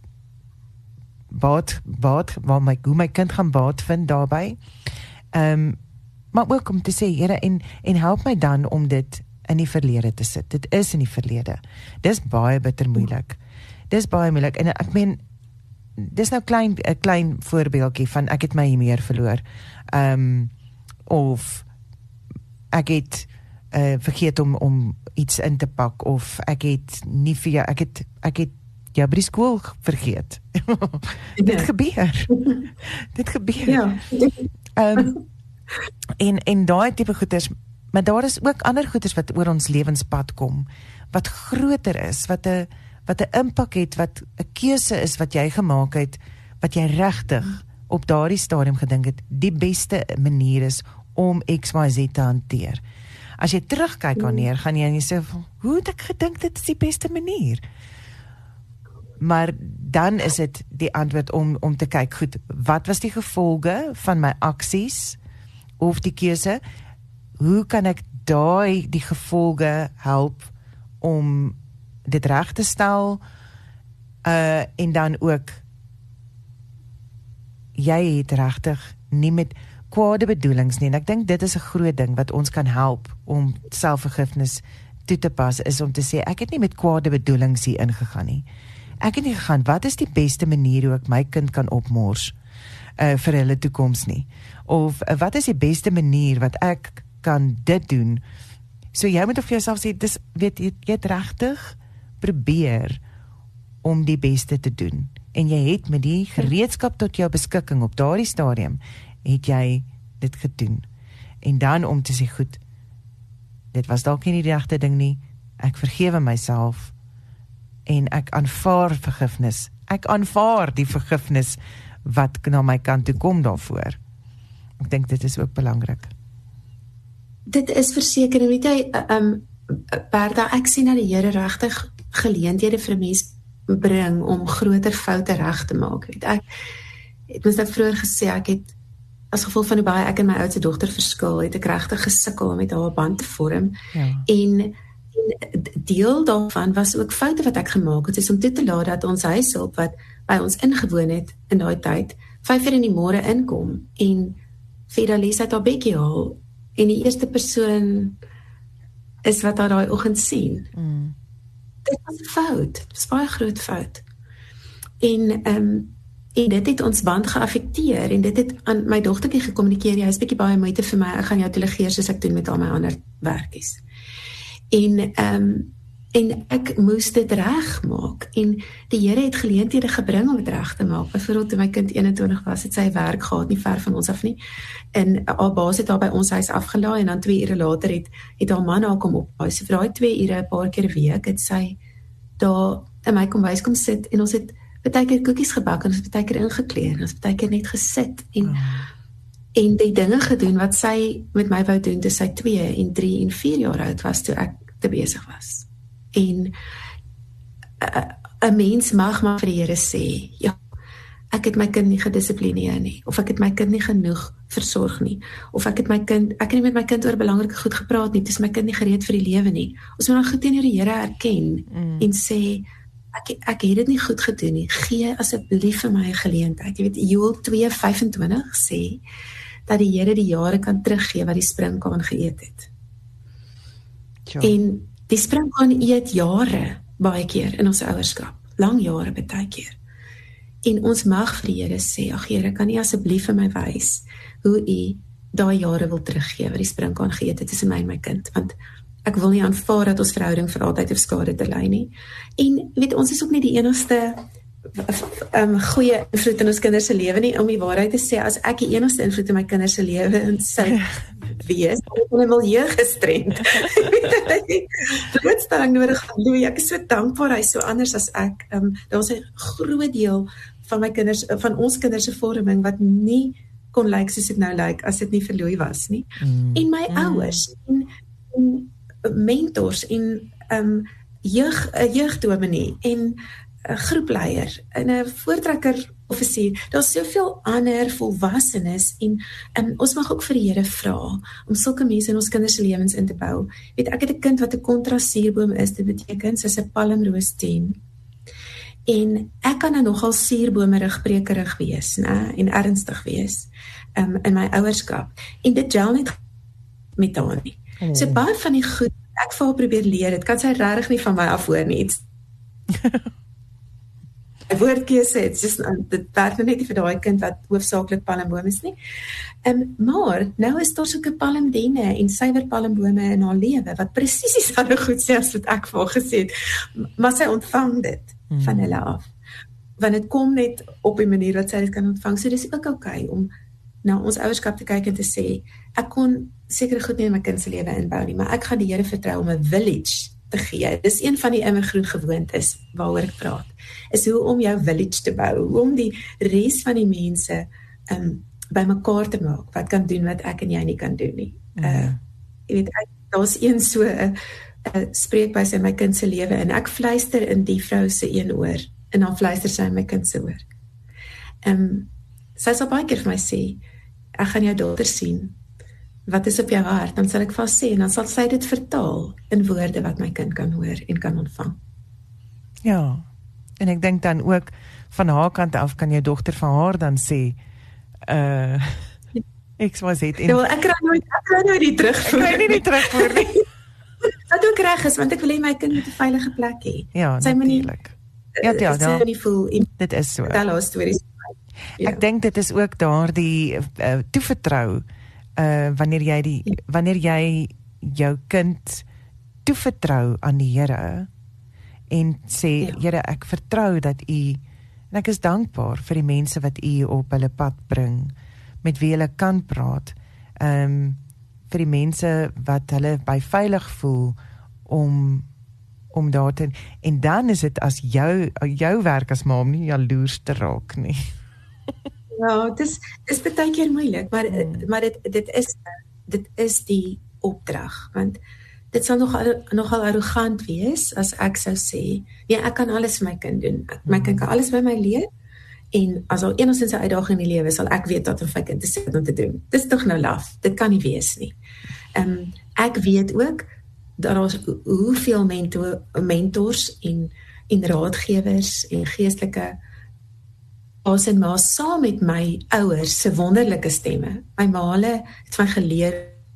baat, baat, waar my, hoe my kind gaan baat vind daarby, um, maar ook om te sê, Here, en, en help my dan om dit in die verlede te sit. Dit is in die verlede. Dis baie bitter moeilik. Dis baie moeilik, en ek meen, dis nou klein, 'n klein voorbeeldjie van ek het my meer verloor, um, of ek het uh, vergeet om, om iets in te pak, of ek het nie vir jou, ek het, ek het jou by die skool vergeet. Dit gebeur. Dit gebeur. Ja. Um, en, en daai tipe goeders, maar daar is ook ander goeders wat oor ons lewenspad kom, wat groter is, wat 'n wat 'n impak het, wat 'n keuse is wat jy gemaak het, wat jy regtig op daardie stadium gedink het, die beste manier is om X Y Z te hanteer. As jy terugkyk aan neer, gaan jy en jy sê, hoe het ek gedink dit is die beste manier? Maar dan is dit die antwoord om, om te kyk, goed, wat was die gevolge van my aksies, of die keuse, hoe kan ek daai die gevolge help om dit reg te stel, uh, en dan ook, jy het regtig nie met kwade bedoelings nie, en ek dink dit is 'n groot ding wat ons kan help om selfvergifnis toe te pas, is om te sê, ek het nie met kwade bedoelings hier ingegaan nie. Ek het nie gegaan, wat is die beste manier hoe ek my kind kan opmors uh, vir hulle toekoms nie? Of uh, wat is die beste manier wat ek kan dit doen? So jy moet of vir jouself sê, dis, weet jy, jy het regtig probeer om die beste te doen. En jy het met die gereedskap tot jou beskikking op daardie stadium, het jy dit gedoen. En dan om te sê, goed, dit was dalk nie die regte ding nie, ek vergewe myself, en ek aanvaar vergifnis. Ek aanvaar die vergifnis wat na my kant toe kom daarvoor. Ek dink dit is ook belangrik. Dit is verseker, en weet jy, um, Bertha, ek sien dat die Here regtig geleenthede vir 'n mens bring om groter foute reg te maak. Weet ek, het mens dat vroeër gesê, ek het, as gevolg van hoe baie ek en my oudste dogter verskil, het ek regtig gesukkel om met haar 'n band te vorm. Ja. En En deel daarvan was ook foute wat ek gemaak het, is om toe te laat dat ons huishulp wat by ons ingewoon het in daai tyd, vyf uur in die môre inkom en Frida lees uit haar bekkie haal en die eerste persoon is wat haar daai oggend sien. Mm. Dit was 'n fout, dit was 'n baie groot fout. En, um, en dit het ons band geaffekteer en dit het aan my dogtertjie gekommunikeer, jy is bietjie baie moeite vir my, ek gaan jou delegeer soos ek doen met al my ander werkies. En, um, en ek moes dit reg maak, en die Here het geleenthede gebring om dit reg te maak. Byvoorbeeld toe my kind eenentwintig was, het sy werk gehad, nie ver van ons af nie, en haar baas het haar by ons huis afgelaai, en dan twee ure later het, het haar man haar kom ophaal. So vir daai twee ure, 'n paar keer 'n week, het sy daar in my kombuis kom sit, en ons het baie keer koekies gebak, en ons het baie keer ingekleer, en ons het baie keer net gesit, en oh. en die dinge gedoen wat sy met my wou doen, toe sy twee en drie en vier jaar oud was, toe ek te besig was. En 'n mens mag maar vir die Here sê, ja, ek het my kind nie gedissiplineer nie, of ek het my kind nie genoeg versorg nie, of ek het my kind, ek het nie met my kind oor belangrike goed gepraat nie, dis my kind nie gereed vir die lewe nie. Ons moet dan goed teenoor die Here erken, mm. en sê, ek, ek het dit nie goed gedoen nie, gee asseblief vir my 'n geleentheid. Jy weet, Joël twee vyf en twintig sê, dat die Here die jare kan teruggee wat die sprinkaan geëet het. Ja. En die sprinkaan eet jare, baie keer in ons ouerskap, lang jare baie keer. En ons mag vir die Here sê, ag Here, kan U asseblief vir my wys, hoe U daai jare wil teruggee, wat die sprinkaan geëet het tussen my en my kind, want ek wil nie aanvaar dat ons verhouding vir altyd of skade te ly nie. En weet, ons is ook nie die enigste um, goeie invloed in ons kinders se lewe nie, om die waarheid te sê, as ek die enigste invloed in my kinders se lewe en sy wees, dan het hulle milieu gestremd. Blootstelling nodig, halleluja, ek is so dankbaar, hy is so anders as ek. Um, daar was 'n groot deel van my kinders, van ons kinders se vorming, wat nie kon lyk soos dit nou lyk, as dit nie vir Louis was nie. Mm. En my mm. ouers, en, en mentors, en um, jeug, jeugdominee, en 'n groepleier, en 'n voortrekker offisier, daar is soveel ander volwassenes, en um, ons mag ook vir die Here vra, om sulke mense in ons kinders se lewens in te bou. Weet, ek het 'n kind wat 'n kontrasierboom is, dit beteken, sy is 'n palmroos tien, en ek kan nou nogal suurbomerig prekerig wees, né, en ernstig wees, um, in my ouerskap, en dit gel net met haar nie. Oh. So baie van die goed, ek vir haar probeer leer, dit kan sy regtig nie van my afhoor nie, die woordkeuse, het, just, dit werk net nie vir daai kind wat hoofsaaklik palmboom is nie. Um, maar, nou is daar soke palmdenne en suiwer palmbome in haar lewe, wat presies dieselfde goed sê as wat ek vir haar gesê het, maar sy ontvang dit hmm. van hulle af. Want dit kom net op die manier wat sy dit kan ontvang, so dis ook okay om na ons ouerskap te kyk en te sê, ek kon sekere goed nie in my kind se lewe inbou nie, maar ek gaan die Here vertrou om 'n village te gee. Dis een van die immergroen gewoontes waaroor ek praat, is hoe om jou village te bou, hoe om die res van die mense um, by mekaar te maak, wat kan doen wat ek en jy nie kan doen nie. Mm. Uh, jy weet, daar is een so 'n uh, uh, spreekbuis in my kind se lewe, en ek fluister in die vrou se een oor, en dan fluister sy in my kind se oor. Um, sy sal baie keer vir my sê, ek gaan jou dogter sien, wat is op jou hart, dan sal ek vas sê, en dan sal sy dit vertaal in woorde wat my kind kan hoor en kan ontvang. Ja, en ek dink dan ook, van haar kant af kan jou dogter van haar dan sê, uh, ek was het, en, ja, ek kry nooit, ek kry nooit die terugvoer. Ek kry nie die terugvoer nie. Wat ook reg is, want ek wil hê my kind moet 'n veilige plek hê. Ja, sy natuurlijk. Ja, ja, ja, nie voel, dit is so. Tel haar stories. Ja. Ek dink dit is ook daar die uh, toevertrou, uh, wanneer jy die, ja. wanneer jy jou kind toevertrou aan die Here, en sê, ja. Here, ek vertrou dat U, en ek is dankbaar vir die mense wat U op hulle pad bring, met wie hulle kan praat, um, vir die mense wat hulle by veilig voel, om, om daar te, en dan is dit as jou, jou werk as ma, om nie jaloers te raak nie. Ja, dit is, is baie keer moeilik, maar, hmm. maar dit, dit, is, dit is die opdrag, want dit sal nogal, nogal arrogant wees, as ek sou sê, ja, ek kan alles vir my kind doen, my kind kan alles by my leer, en as al enigstens 'n uitdaging in die lewe, sal ek weet wat om my kind te sê om te doen. Dit is tog nou laf, dit kan nie wees nie. Um, ek weet ook, dat daar is hoeveel mentor, mentors, en, en raadgewers, en geestelike paas en maas, saam met my ouers se wonderlike stemme. My maale het van geleer,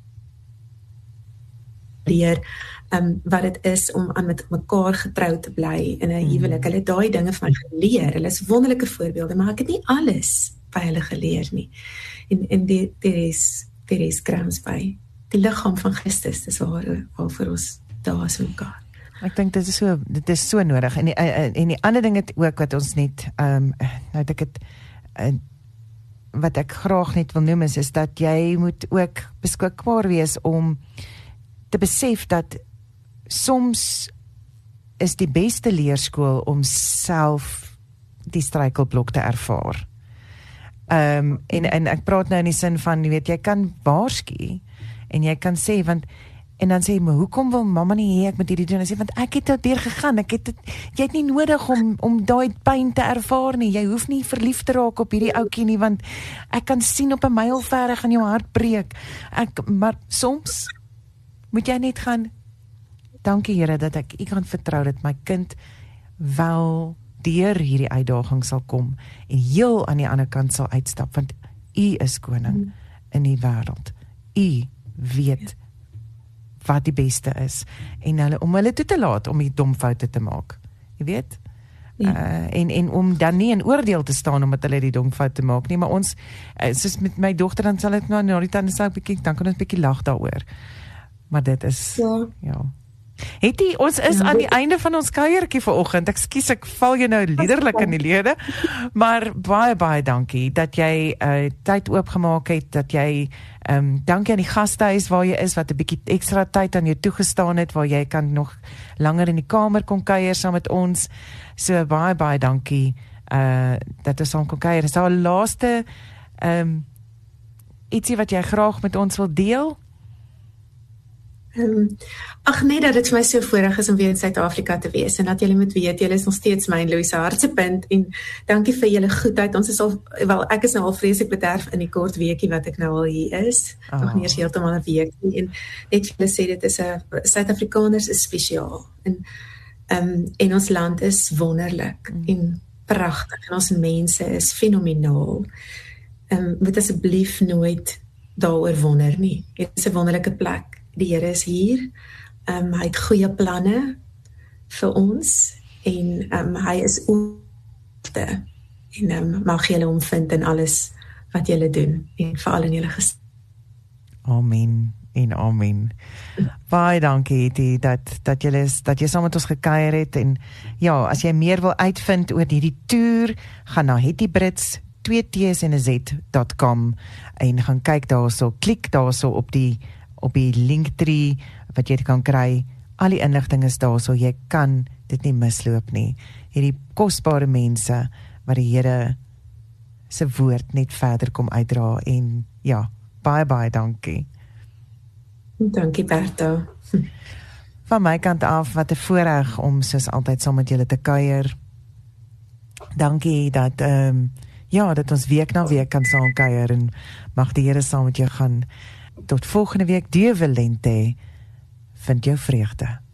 leer, um, wat het is om aan met mekaar getrou te bly in 'n huwelik. Hulle het daai dinge van my geleer. Hulle is wonderlike voorbeelde, maar ek het nie alles by hulle geleer nie. En, en die, die is, die is krams by. Die liggaam van Christus, dis waar, waar vir ons daar is mekaar. Ek dink dit is so, dit is so nodig. En die, en die ander ding het ook wat ons net, um, nou het ek het, uh, wat ek graag net wil noem is, is dat jy moet ook beskikbaar wees om te besef dat soms is die beste leerskool om self die struikelblok te ervaar. Um, en, en ek praat nou in die sin van, jy weet, jy kan waarsku, en jy kan sê, want, en dan sê jy, maar hoekom wil mamma nie hê ek moet hierdie doen? En sê, want ek het dit deur gegaan, ek het dit, jy het nie nodig om, om daai pyn te ervaar nie, jy hoef nie verlief te raak op hierdie oukie nie, want ek kan sien op 'n myl verre gaan jou hart breek. Ek, maar soms moet jy net gaan, dankie Here dat ek U kan vertrou dat my kind wel deur hierdie uitdaging sal kom en heel aan die ander kant sal uitstap, want U is koning mm. in die wêreld. U weet ja. wat die beste is en hulle, om hulle toe te laat om die dom foute te maak. Jy weet? Ja. Uh, en, en om dan nie in oordeel te staan omdat hulle die dom fout te maak nie, maar ons, uh, soos met my dogter, dan sal ek nou na die tande sal ek bietjie, dan kan ons bietjie lag daaroor. Maar dit is, ja. ja. Hetty, ons is ja, aan die einde van ons kuiertjie vanoggend. Ekskuus, ek val jou nou liderlik in die lede, maar baie, baie dankie dat jy uh, tyd oopgemaak het, dat jy, um, dankie aan die gastehuis waar jy is, wat 'n bietjie ekstra tyd aan jou toegestaan het, waar jy kan nog langer in die kamer kon kuier saam met ons. So baie, baie dankie uh, dat ons saam kon kuier. Is daar 'n laaste um, ietsie wat jy graag met ons wil deel? Um, ag nee, dat dit vir my so voorreg is om weer in Suid-Afrika te wees en dat julle moet weet, julle is nog steeds my en Louis se hartsepunt en dankie vir julle goedheid. Ons is al, wel ek is nou al vreeslik bederf in die kort weekie wat ek nou al hier is, oh. nog nie eens heeltemal 'n week nie en net vir julle sê dit is 'n Suid-Afrikaners is spesiaal en, um, en ons land is wonderlik mm. en pragtig en ons mense is fenomenaal. Um, moet asseblief nooit daaroor wonder nie. Dit is 'n wonderlike plek. Die Here is hier, um, hy het goeie planne vir ons, en um, hy is oorte, en um, mag julle omvind in alles wat julle doen, en veral in julle gesin. Amen, en amen. Baie dankie, Hetty, dat, dat, julle is, dat jy saam met ons gekuier het, en ja, as jy meer wil uitvind oor hierdie toer, gaan na Hetty Brits, twee t's en 'n z dot com, en gaan kyk daarso, klik daarso op die op die linktree, wat jy kan kry, al die inligting is daar, so jy kan dit nie misloop nie. Hierdie kosbare mense, wat die Here se woord net verder kom uitdra, en ja, baie, baie dankie. Dankie, Bertha. Van my kant af, wat 'n voorreg om soos altyd saam met julle te kuier. Dankie dat, um, ja, dat ons week na week kan saam kuier, en mag die Here saam met jou gaan. Tot volgende week, Diewe Lente, vind jou vreugde.